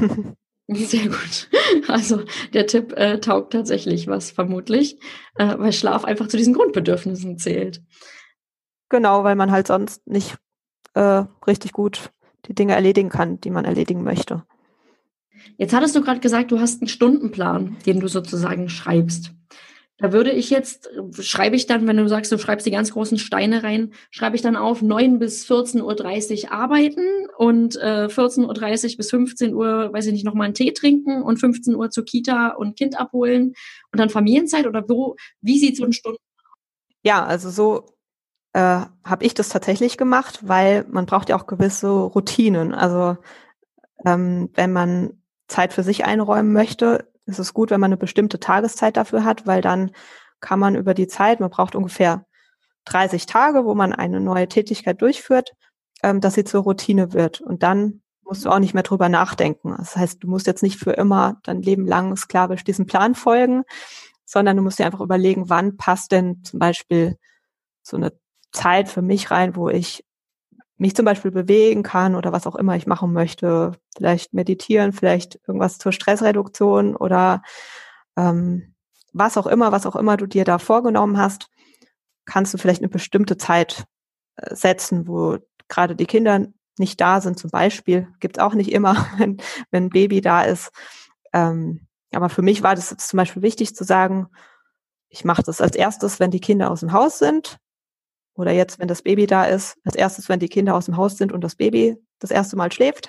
Sehr gut. Also der Tipp äh, taugt tatsächlich was, vermutlich, äh, weil Schlaf einfach zu diesen Grundbedürfnissen zählt. Genau, weil man halt sonst nicht äh, richtig gut die Dinge erledigen kann, die man erledigen möchte. Jetzt hattest du gerade gesagt, du hast einen Stundenplan, den du sozusagen schreibst. Da würde ich jetzt, schreibe ich dann, wenn du sagst, du schreibst die ganz großen Steine rein, schreibe ich dann auf neun bis vierzehn Uhr dreißig arbeiten und äh, vierzehn Uhr dreißig bis fünfzehn Uhr, weiß ich nicht, nochmal einen Tee trinken und fünfzehn Uhr zur Kita und Kind abholen und dann Familienzeit oder wo, wie sieht so ein Stundenplan aus? Ja, also so äh, habe ich das tatsächlich gemacht, weil man braucht ja auch gewisse Routinen. Also ähm, wenn man Zeit für sich einräumen möchte, ist es gut, wenn man eine bestimmte Tageszeit dafür hat, weil dann kann man über die Zeit, man braucht ungefähr dreißig Tage, wo man eine neue Tätigkeit durchführt, ähm, dass sie zur Routine wird. Und dann musst du auch nicht mehr drüber nachdenken. Das heißt, du musst jetzt nicht für immer dein Leben lang sklavisch diesem Plan folgen, sondern du musst dir einfach überlegen, wann passt denn zum Beispiel so eine Zeit für mich rein, wo ich mich zum Beispiel bewegen kann oder was auch immer ich machen möchte. Vielleicht meditieren, vielleicht irgendwas zur Stressreduktion oder ähm, was auch immer, was auch immer du dir da vorgenommen hast, kannst du vielleicht eine bestimmte Zeit äh, setzen, wo gerade die Kinder nicht da sind zum Beispiel. Gibt's auch nicht immer, wenn, wenn ein Baby da ist. Ähm, aber für mich war das jetzt zum Beispiel wichtig zu sagen, ich mache das als erstes, wenn die Kinder aus dem Haus sind. Oder jetzt, wenn das Baby da ist, als erstes, wenn die Kinder aus dem Haus sind und das Baby das erste Mal schläft,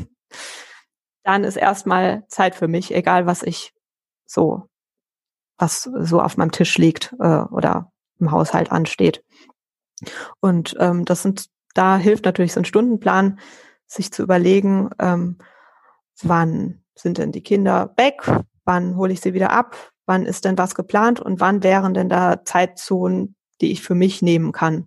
dann ist erstmal Zeit für mich, egal was ich so, was so auf meinem Tisch liegt äh, oder im Haushalt ansteht. Und ähm, das sind, da hilft natürlich so ein Stundenplan, sich zu überlegen, ähm, wann sind denn die Kinder weg, wann hole ich sie wieder ab, wann ist denn was geplant und wann wären denn da Zeitzonen, die ich für mich nehmen kann.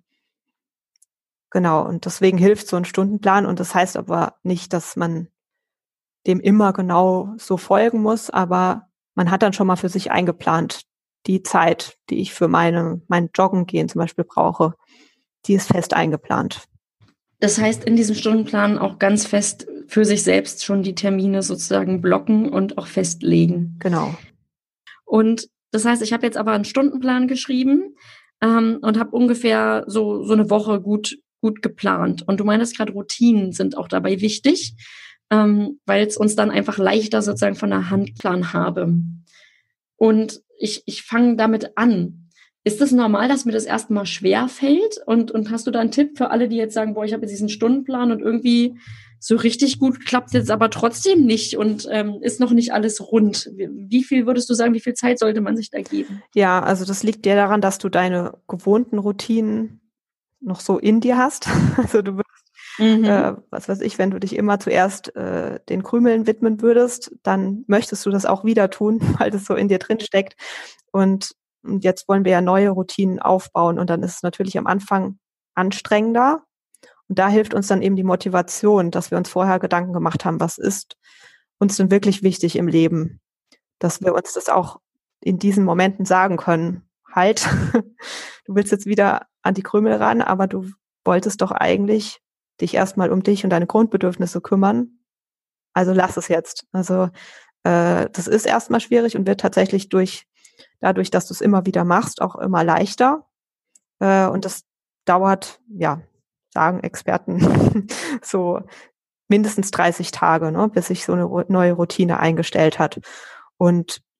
Genau, und deswegen hilft so ein Stundenplan und das heißt aber nicht, dass man dem immer genau so folgen muss, aber man hat dann schon mal für sich eingeplant, die Zeit, die ich für meine, mein Joggen gehen zum Beispiel brauche, die ist fest eingeplant. Das heißt, in diesem Stundenplan auch ganz fest für sich selbst schon die Termine sozusagen blocken und auch festlegen. Genau. Und das heißt, ich habe jetzt aber einen Stundenplan geschrieben, Ähm, und habe ungefähr so so eine Woche gut gut geplant. Und du meintest gerade, Routinen sind auch dabei wichtig, ähm, weil es uns dann einfach leichter sozusagen von der Hand plan habe. Und ich ich fange damit an. Ist es normal, dass mir das erstmal schwer fällt? Und und hast du da einen Tipp für alle, die jetzt sagen, boah, ich habe jetzt diesen Stundenplan und irgendwie so richtig gut klappt jetzt aber trotzdem nicht und ähm, ist noch nicht alles rund. Wie viel würdest du sagen, wie viel Zeit sollte man sich da geben? Ja, also das liegt dir daran, dass du deine gewohnten Routinen noch so in dir hast. Also du würdest, mhm. äh, was weiß ich, wenn du dich immer zuerst äh, den Krümeln widmen würdest, dann möchtest du das auch wieder tun, weil das so in dir drin steckt. Und, und jetzt wollen wir ja neue Routinen aufbauen und dann ist es natürlich am Anfang anstrengender. Und da hilft uns dann eben die Motivation, dass wir uns vorher Gedanken gemacht haben, was ist uns denn wirklich wichtig im Leben? Dass wir uns das auch in diesen Momenten sagen können. Halt, du willst jetzt wieder an die Krümel ran, aber du wolltest doch eigentlich dich erstmal um dich und deine Grundbedürfnisse kümmern. Also lass es jetzt. Also äh, das ist erstmal schwierig und wird tatsächlich durch dadurch, dass du es immer wieder machst, auch immer leichter. Äh, und das dauert, ja, sagen Experten, so mindestens dreißig Tage, ne, bis sich so eine neue Routine eingestellt hat. Und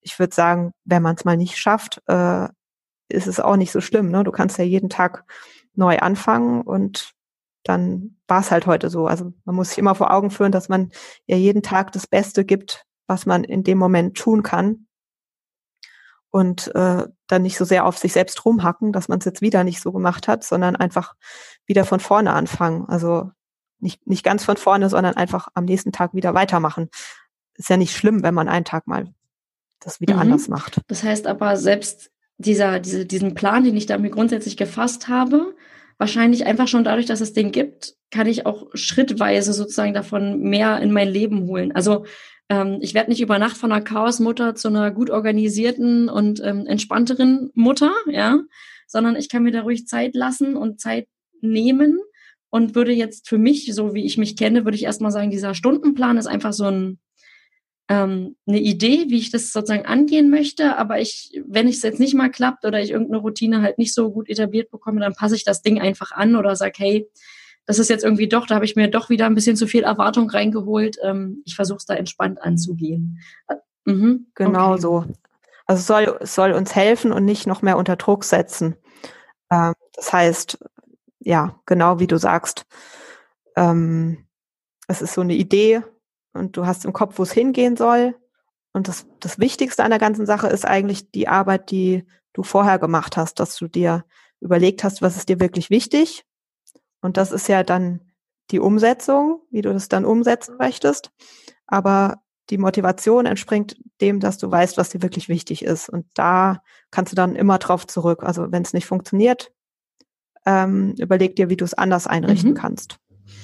ich würde sagen, wenn man es mal nicht schafft, äh, ist es auch nicht so schlimm. Ne? Du kannst ja jeden Tag neu anfangen und dann war es halt heute so. Also man muss sich immer vor Augen führen, dass man ja jeden Tag das Beste gibt, was man in dem Moment tun kann. Und äh, dann nicht so sehr auf sich selbst rumhacken, dass man es jetzt wieder nicht so gemacht hat, sondern einfach wieder von vorne anfangen. Also nicht, nicht ganz von vorne, sondern einfach am nächsten Tag wieder weitermachen. Ist ja nicht schlimm, wenn man einen Tag mal das wieder mhm. anders macht. Das heißt aber, selbst dieser, diese, diesen Plan, den ich da mir grundsätzlich gefasst habe, wahrscheinlich einfach schon dadurch, dass es den gibt, kann ich auch schrittweise sozusagen davon mehr in mein Leben holen. Also ähm, ich werde nicht über Nacht von einer Chaosmutter zu einer gut organisierten und ähm, entspannteren Mutter, ja, sondern ich kann mir da ruhig Zeit lassen und Zeit nehmen und würde jetzt für mich, so wie ich mich kenne, würde ich erstmal sagen, dieser Stundenplan ist einfach so ein ähm, eine Idee, wie ich das sozusagen angehen möchte, aber ich, wenn es jetzt nicht mal klappt oder ich irgendeine Routine halt nicht so gut etabliert bekomme, dann passe ich das Ding einfach an oder sage, hey, das ist jetzt irgendwie doch, da habe ich mir doch wieder ein bisschen zu viel Erwartung reingeholt. Ähm, ich versuche es da entspannt anzugehen. Mhm, genau okay. so. Also es soll, es soll uns helfen und nicht noch mehr unter Druck setzen. Ähm, das heißt, ja, genau wie du sagst, ähm, es ist so eine Idee und du hast im Kopf, wo es hingehen soll. Und das, das Wichtigste an der ganzen Sache ist eigentlich die Arbeit, die du vorher gemacht hast, dass du dir überlegt hast, was ist dir wirklich wichtig. Und das ist ja dann die Umsetzung, wie du das dann umsetzen möchtest. Aber die Motivation entspringt dem, dass du weißt, was dir wirklich wichtig ist. Und da kannst du dann immer drauf zurück. Also wenn es nicht funktioniert, ähm, überleg dir, wie du es anders einrichten mhm. kannst.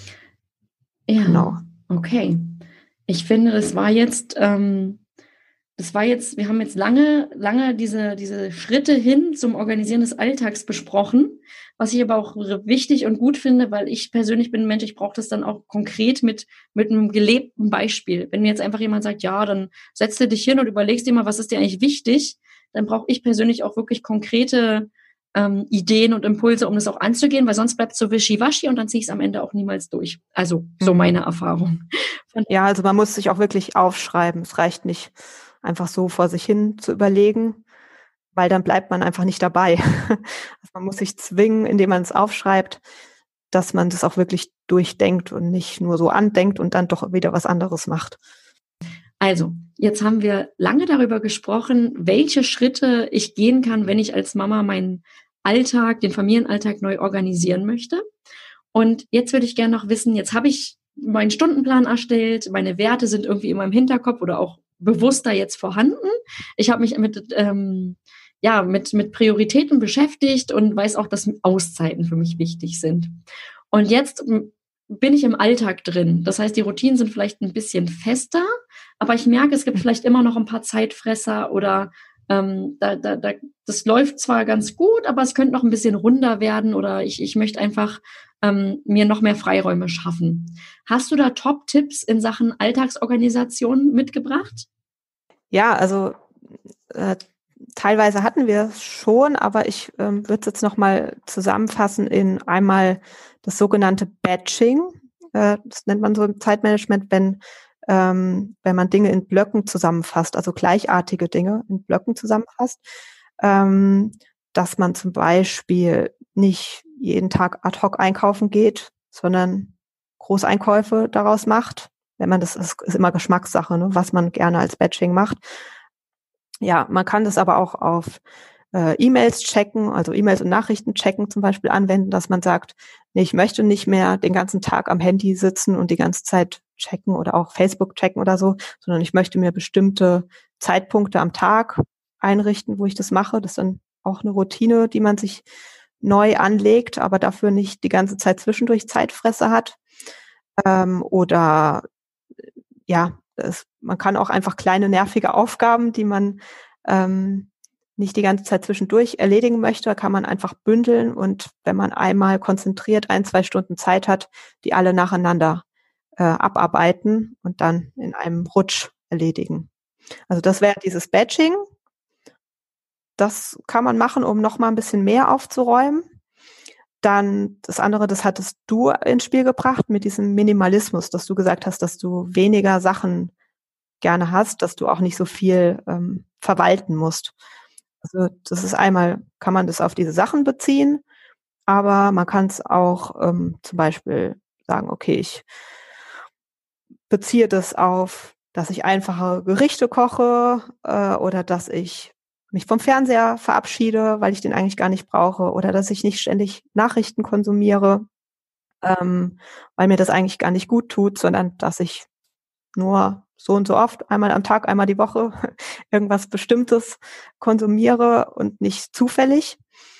Ja, genau. Okay. Ich finde, das war jetzt, ähm, das war jetzt, wir haben jetzt lange, lange diese, diese Schritte hin zum Organisieren des Alltags besprochen, was ich aber auch wichtig und gut finde, weil ich persönlich bin ein Mensch, ich brauche das dann auch konkret mit, mit einem gelebten Beispiel. Wenn mir jetzt einfach jemand sagt, ja, dann setz du dich hin und überlegst dir mal, was ist dir eigentlich wichtig, dann brauche ich persönlich auch wirklich konkrete ähm, Ideen und Impulse, um das auch anzugehen, weil sonst bleibt es so wischiwaschi und dann ziehe ich es am Ende auch niemals durch. Also so mhm. meine Erfahrung. Von ja, also man muss sich auch wirklich aufschreiben. Es reicht nicht, einfach so vor sich hin zu überlegen, weil dann bleibt man einfach nicht dabei. Also man muss sich zwingen, indem man es aufschreibt, dass man das auch wirklich durchdenkt und nicht nur so andenkt und dann doch wieder was anderes macht. Also, jetzt haben wir lange darüber gesprochen, welche Schritte ich gehen kann, wenn ich als Mama meinen Alltag, den Familienalltag neu organisieren möchte. Und jetzt würde ich gerne noch wissen, jetzt habe ich meinen Stundenplan erstellt, meine Werte sind irgendwie in meinem Hinterkopf oder auch bewusster jetzt vorhanden. Ich habe mich mit, ähm, ja, mit, mit Prioritäten beschäftigt und weiß auch, dass Auszeiten für mich wichtig sind. Und jetzt bin ich im Alltag drin. Das heißt, die Routinen sind vielleicht ein bisschen fester, aber ich merke, es gibt vielleicht immer noch ein paar Zeitfresser oder ähm, da, da, da, das läuft zwar ganz gut, aber es könnte noch ein bisschen runder werden oder ich, ich möchte einfach ähm, mir noch mehr Freiräume schaffen. Hast du da Top-Tipps in Sachen Alltagsorganisation mitgebracht? Ja, also äh, teilweise hatten wir es schon, aber ich ähm, würde es jetzt nochmal zusammenfassen in einmal das sogenannte Batching. Äh, das nennt man so im Zeitmanagement, wenn ähm, wenn man Dinge in Blöcken zusammenfasst, also gleichartige Dinge in Blöcken zusammenfasst, ähm, dass man zum Beispiel nicht jeden Tag ad hoc einkaufen geht, sondern Großeinkäufe daraus macht. Wenn man das, das ist immer Geschmackssache, ne, was man gerne als Batching macht. Ja, man kann das aber auch auf äh, E-Mails checken, also E-Mails und Nachrichten checken zum Beispiel anwenden, dass man sagt, nee, ich möchte nicht mehr den ganzen Tag am Handy sitzen und die ganze Zeit checken oder auch Facebook checken oder so, sondern ich möchte mir bestimmte Zeitpunkte am Tag einrichten, wo ich das mache. Das ist dann auch eine Routine, die man sich neu anlegt, aber dafür nicht die ganze Zeit zwischendurch Zeitfresse hat. Ähm, oder ja, das, man kann auch einfach kleine nervige Aufgaben, die man ähm, nicht die ganze Zeit zwischendurch erledigen möchte, kann man einfach bündeln und wenn man einmal konzentriert ein, zwei Stunden Zeit hat, die alle nacheinander äh, abarbeiten und dann in einem Rutsch erledigen. Also das wäre dieses Batching. Das kann man machen, um noch mal ein bisschen mehr aufzuräumen. Dann das andere, das hattest du ins Spiel gebracht mit diesem Minimalismus, dass du gesagt hast, dass du weniger Sachen gerne hast, dass du auch nicht so viel ähm, verwalten musst. Also das ist einmal, kann man das auf diese Sachen beziehen, aber man kann es auch ähm, zum Beispiel sagen, okay, ich beziehe das auf, dass ich einfache Gerichte koche äh, oder dass ich mich vom Fernseher verabschiede, weil ich den eigentlich gar nicht brauche, oder dass ich nicht ständig Nachrichten konsumiere, ähm, weil mir das eigentlich gar nicht gut tut, sondern dass ich nur so und so oft, einmal am Tag, einmal die Woche, irgendwas Bestimmtes konsumiere und nicht zufällig.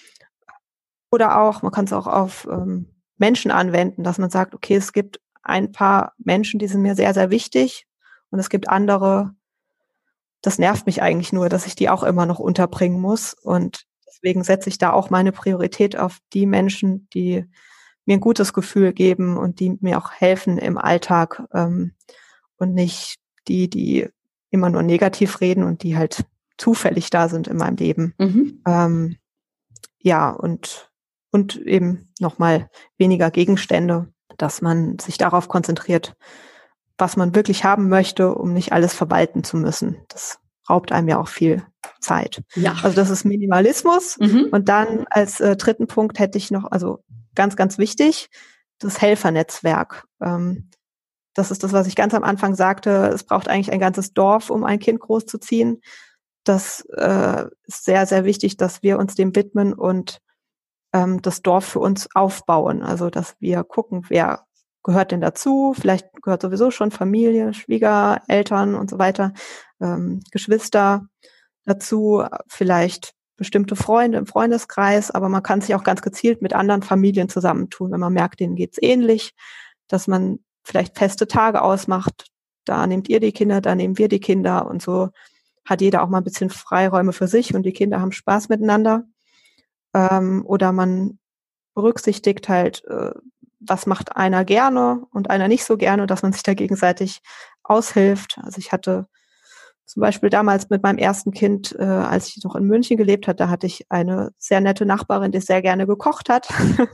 Oder auch, man kann es auch auf ähm, Menschen anwenden, dass man sagt, okay, es gibt ein paar Menschen, die sind mir sehr, sehr wichtig, und es gibt andere, das nervt mich eigentlich nur, dass ich die auch immer noch unterbringen muss. Und deswegen setze ich da auch meine Priorität auf die Menschen, die mir ein gutes Gefühl geben und die mir auch helfen im Alltag, ähm, und nicht die, die immer nur negativ reden und die halt zufällig da sind in meinem Leben. Mhm. Ähm, ja, und und eben nochmal weniger Gegenstände, dass man sich darauf konzentriert, was man wirklich haben möchte, um nicht alles verwalten zu müssen. Das raubt einem ja auch viel Zeit. Ja. Also das ist Minimalismus. Mhm. Und dann als äh, dritten Punkt hätte ich noch, also ganz, ganz wichtig, das Helfernetzwerk. Ähm, das ist das, was ich ganz am Anfang sagte. Es braucht eigentlich ein ganzes Dorf, um ein Kind großzuziehen. Das äh, ist sehr, sehr wichtig, dass wir uns dem widmen und ähm, das Dorf für uns aufbauen. Also, dass wir gucken, wer gehört denn dazu? Vielleicht gehört sowieso schon Familie, Schwiegereltern und so weiter, ähm, Geschwister dazu, vielleicht bestimmte Freunde im Freundeskreis, aber man kann sich auch ganz gezielt mit anderen Familien zusammentun, wenn man merkt, denen geht's ähnlich, dass man vielleicht feste Tage ausmacht. Da nehmt ihr die Kinder, da nehmen wir die Kinder, und so hat jeder auch mal ein bisschen Freiräume für sich und die Kinder haben Spaß miteinander. Ähm, oder man berücksichtigt halt, äh, was macht einer gerne und einer nicht so gerne, dass man sich da gegenseitig aushilft. Also ich hatte zum Beispiel damals mit meinem ersten Kind, äh, als ich noch in München gelebt hatte, da hatte ich eine sehr nette Nachbarin, die sehr gerne gekocht hat.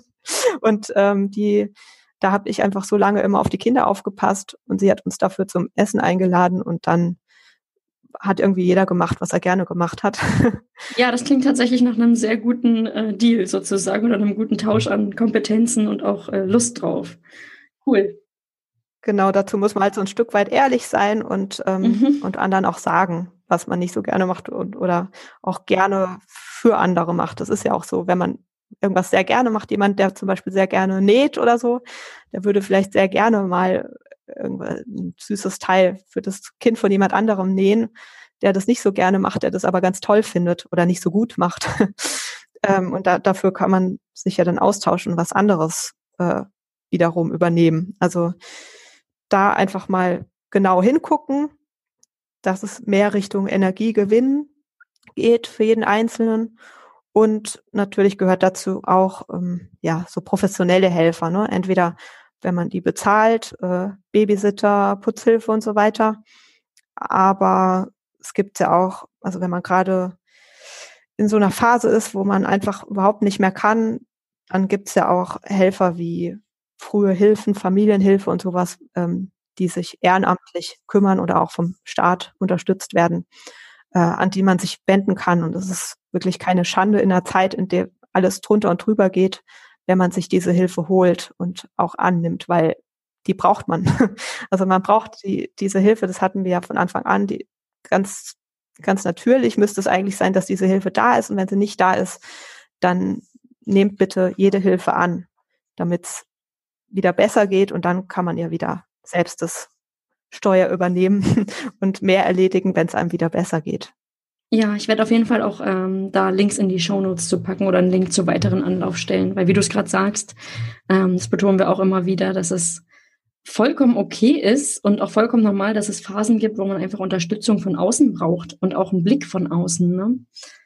Und ähm, die, da habe ich einfach so lange immer auf die Kinder aufgepasst und sie hat uns dafür zum Essen eingeladen, und dann hat irgendwie jeder gemacht, was er gerne gemacht hat. Ja, das klingt tatsächlich nach einem sehr guten äh, Deal sozusagen oder einem guten Tausch an Kompetenzen und auch äh, Lust drauf. Cool. Genau, dazu muss man halt so ein Stück weit ehrlich sein und ähm, mhm. und anderen auch sagen, was man nicht so gerne macht und oder auch gerne für andere macht. Das ist ja auch so, wenn man irgendwas sehr gerne macht, jemand, der zum Beispiel sehr gerne näht oder so, der würde vielleicht sehr gerne mal ein süßes Teil für das Kind von jemand anderem nähen, der das nicht so gerne macht, der das aber ganz toll findet oder nicht so gut macht. ähm, und da, dafür kann man sich ja dann austauschen und was anderes äh, wiederum übernehmen. Also da einfach mal genau hingucken, dass es mehr Richtung Energiegewinn geht für jeden Einzelnen. Und natürlich gehört dazu auch ähm, ja so professionelle Helfer, ne? Entweder wenn man die bezahlt, äh, Babysitter, Putzhilfe und so weiter. Aber es gibt ja auch, also wenn man gerade in so einer Phase ist, wo man einfach überhaupt nicht mehr kann, dann gibt's ja auch Helfer wie frühe Hilfen, Familienhilfe und sowas, ähm, die sich ehrenamtlich kümmern oder auch vom Staat unterstützt werden, äh, an die man sich wenden kann. Und es ist wirklich keine Schande in einer Zeit, in der alles drunter und drüber geht, wenn man sich diese Hilfe holt und auch annimmt, weil die braucht man. Also man braucht die, diese Hilfe, das hatten wir ja von Anfang an, die ganz, ganz natürlich müsste es eigentlich sein, dass diese Hilfe da ist. Und wenn sie nicht da ist, dann nehmt bitte jede Hilfe an, damit es wieder besser geht. Und dann kann man ja wieder selbst das Steuer übernehmen und mehr erledigen, wenn es einem wieder besser geht. Ja, ich werde auf jeden Fall auch ähm, da Links in die Shownotes zu packen oder einen Link zu weiteren Anlaufstellen, weil wie du es gerade sagst, ähm, das betonen wir auch immer wieder, dass es vollkommen okay ist und auch vollkommen normal, dass es Phasen gibt, wo man einfach Unterstützung von außen braucht und auch einen Blick von außen, ne?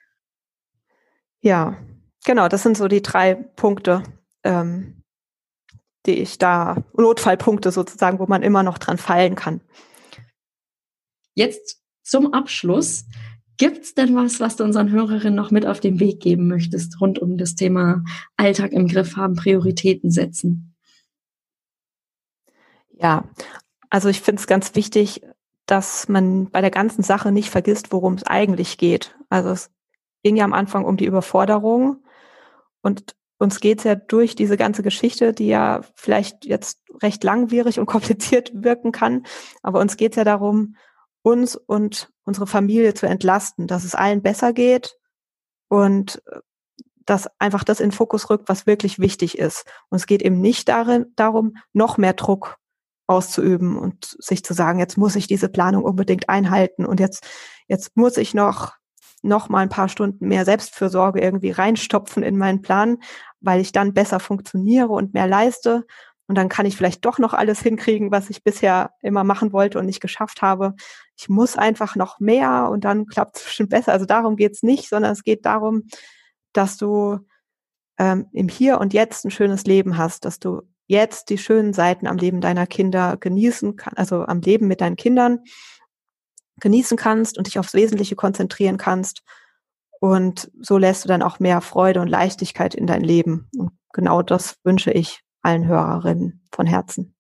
Ja, genau, das sind so die drei Punkte, ähm, die ich da, Notfallpunkte sozusagen, wo man immer noch dran fallen kann. Jetzt zum Abschluss, gibt's denn was, was du unseren Hörerinnen noch mit auf den Weg geben möchtest, rund um das Thema Alltag im Griff haben, Prioritäten setzen? Ja, also ich finde es ganz wichtig, dass man bei der ganzen Sache nicht vergisst, worum es eigentlich geht. Also es ging ja am Anfang um die Überforderung und uns geht's ja durch diese ganze Geschichte, die ja vielleicht jetzt recht langwierig und kompliziert wirken kann, aber uns geht's ja darum, uns und unsere Familie zu entlasten, dass es allen besser geht und dass einfach das in den Fokus rückt, was wirklich wichtig ist. Und es geht eben nicht darin, darum, noch mehr Druck auszuüben und sich zu sagen, jetzt muss ich diese Planung unbedingt einhalten und jetzt, jetzt muss ich noch, noch mal ein paar Stunden mehr Selbstfürsorge irgendwie reinstopfen in meinen Plan, weil ich dann besser funktioniere und mehr leiste. Und dann kann ich vielleicht doch noch alles hinkriegen, was ich bisher immer machen wollte und nicht geschafft habe. Ich muss einfach noch mehr und dann klappt es bestimmt besser. Also darum geht's nicht, sondern es geht darum, dass du ähm, im Hier und Jetzt ein schönes Leben hast, dass du jetzt die schönen Seiten am Leben deiner Kinder genießen kannst, also am Leben mit deinen Kindern genießen kannst und dich aufs Wesentliche konzentrieren kannst. Und so lässt du dann auch mehr Freude und Leichtigkeit in dein Leben. Und genau das wünsche ich allen Hörerinnen von Herzen.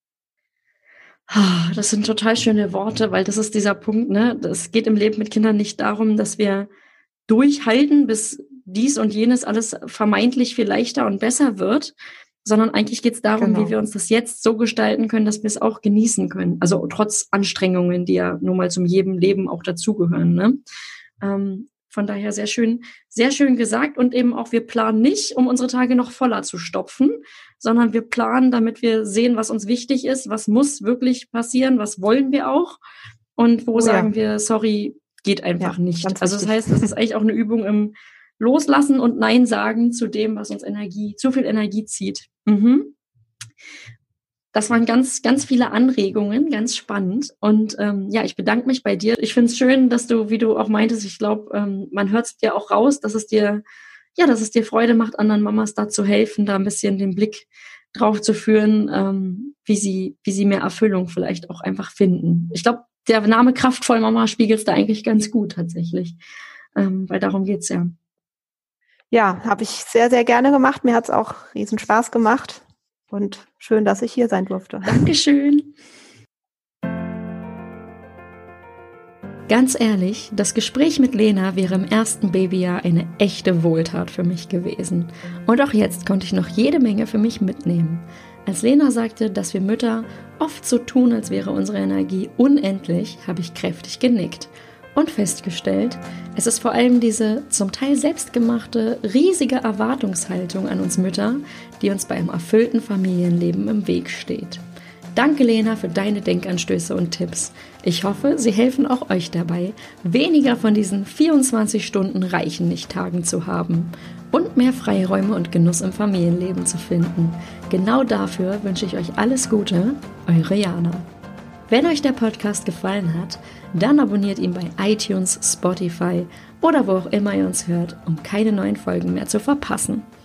Das sind total schöne Worte, weil das ist dieser Punkt, ne? Es geht im Leben mit Kindern nicht darum, dass wir durchhalten, bis dies und jenes alles vermeintlich viel leichter und besser wird, sondern eigentlich geht es darum, genau, wie wir uns das jetzt so gestalten können, dass wir es auch genießen können. Also trotz Anstrengungen, die ja nun mal zum jedem Leben auch dazugehören. Ne? Ähm, von daher sehr schön, sehr schön gesagt. Und eben auch, wir planen nicht, um unsere Tage noch voller zu stopfen, sondern wir planen, damit wir sehen, was uns wichtig ist, was muss wirklich passieren, was wollen wir auch und wo oh, sagen ja. wir, sorry, geht einfach ja, nicht. Also das heißt, es ist eigentlich auch eine Übung im Loslassen und Nein sagen zu dem, was uns Energie, zu viel Energie zieht. Mhm. Das waren ganz, ganz viele Anregungen, ganz spannend. Und ähm, ja, ich bedanke mich bei dir. Ich finde es schön, dass du, wie du auch meintest, ich glaube, ähm, man hört es dir auch raus, dass es dir, ja, dass es dir Freude macht, anderen Mamas da zu helfen, da ein bisschen den Blick drauf zu führen, ähm, wie sie, wie sie mehr Erfüllung vielleicht auch einfach finden. Ich glaube, der Name Kraftvoll Mama spiegelt es da eigentlich ganz gut tatsächlich, ähm, weil darum geht's ja. Ja, habe ich sehr, sehr gerne gemacht. Mir hat es auch riesen Spaß gemacht und schön, dass ich hier sein durfte. Dankeschön. Ganz ehrlich, das Gespräch mit Lena wäre im ersten Babyjahr eine echte Wohltat für mich gewesen. Und auch jetzt konnte ich noch jede Menge für mich mitnehmen. Als Lena sagte, dass wir Mütter oft so tun, als wäre unsere Energie unendlich, habe ich kräftig genickt und festgestellt, es ist vor allem diese zum Teil selbstgemachte, riesige Erwartungshaltung an uns Mütter, die uns bei einem erfüllten Familienleben im Weg steht. Danke, Lena, für deine Denkanstöße und Tipps. Ich hoffe, sie helfen auch euch dabei, weniger von diesen vierundzwanzig Stunden Reichen-Nicht-Tagen zu haben und mehr Freiräume und Genuss im Familienleben zu finden. Genau dafür wünsche ich euch alles Gute, eure Jana. Wenn euch der Podcast gefallen hat, dann abonniert ihn bei iTunes, Spotify oder wo auch immer ihr uns hört, um keine neuen Folgen mehr zu verpassen.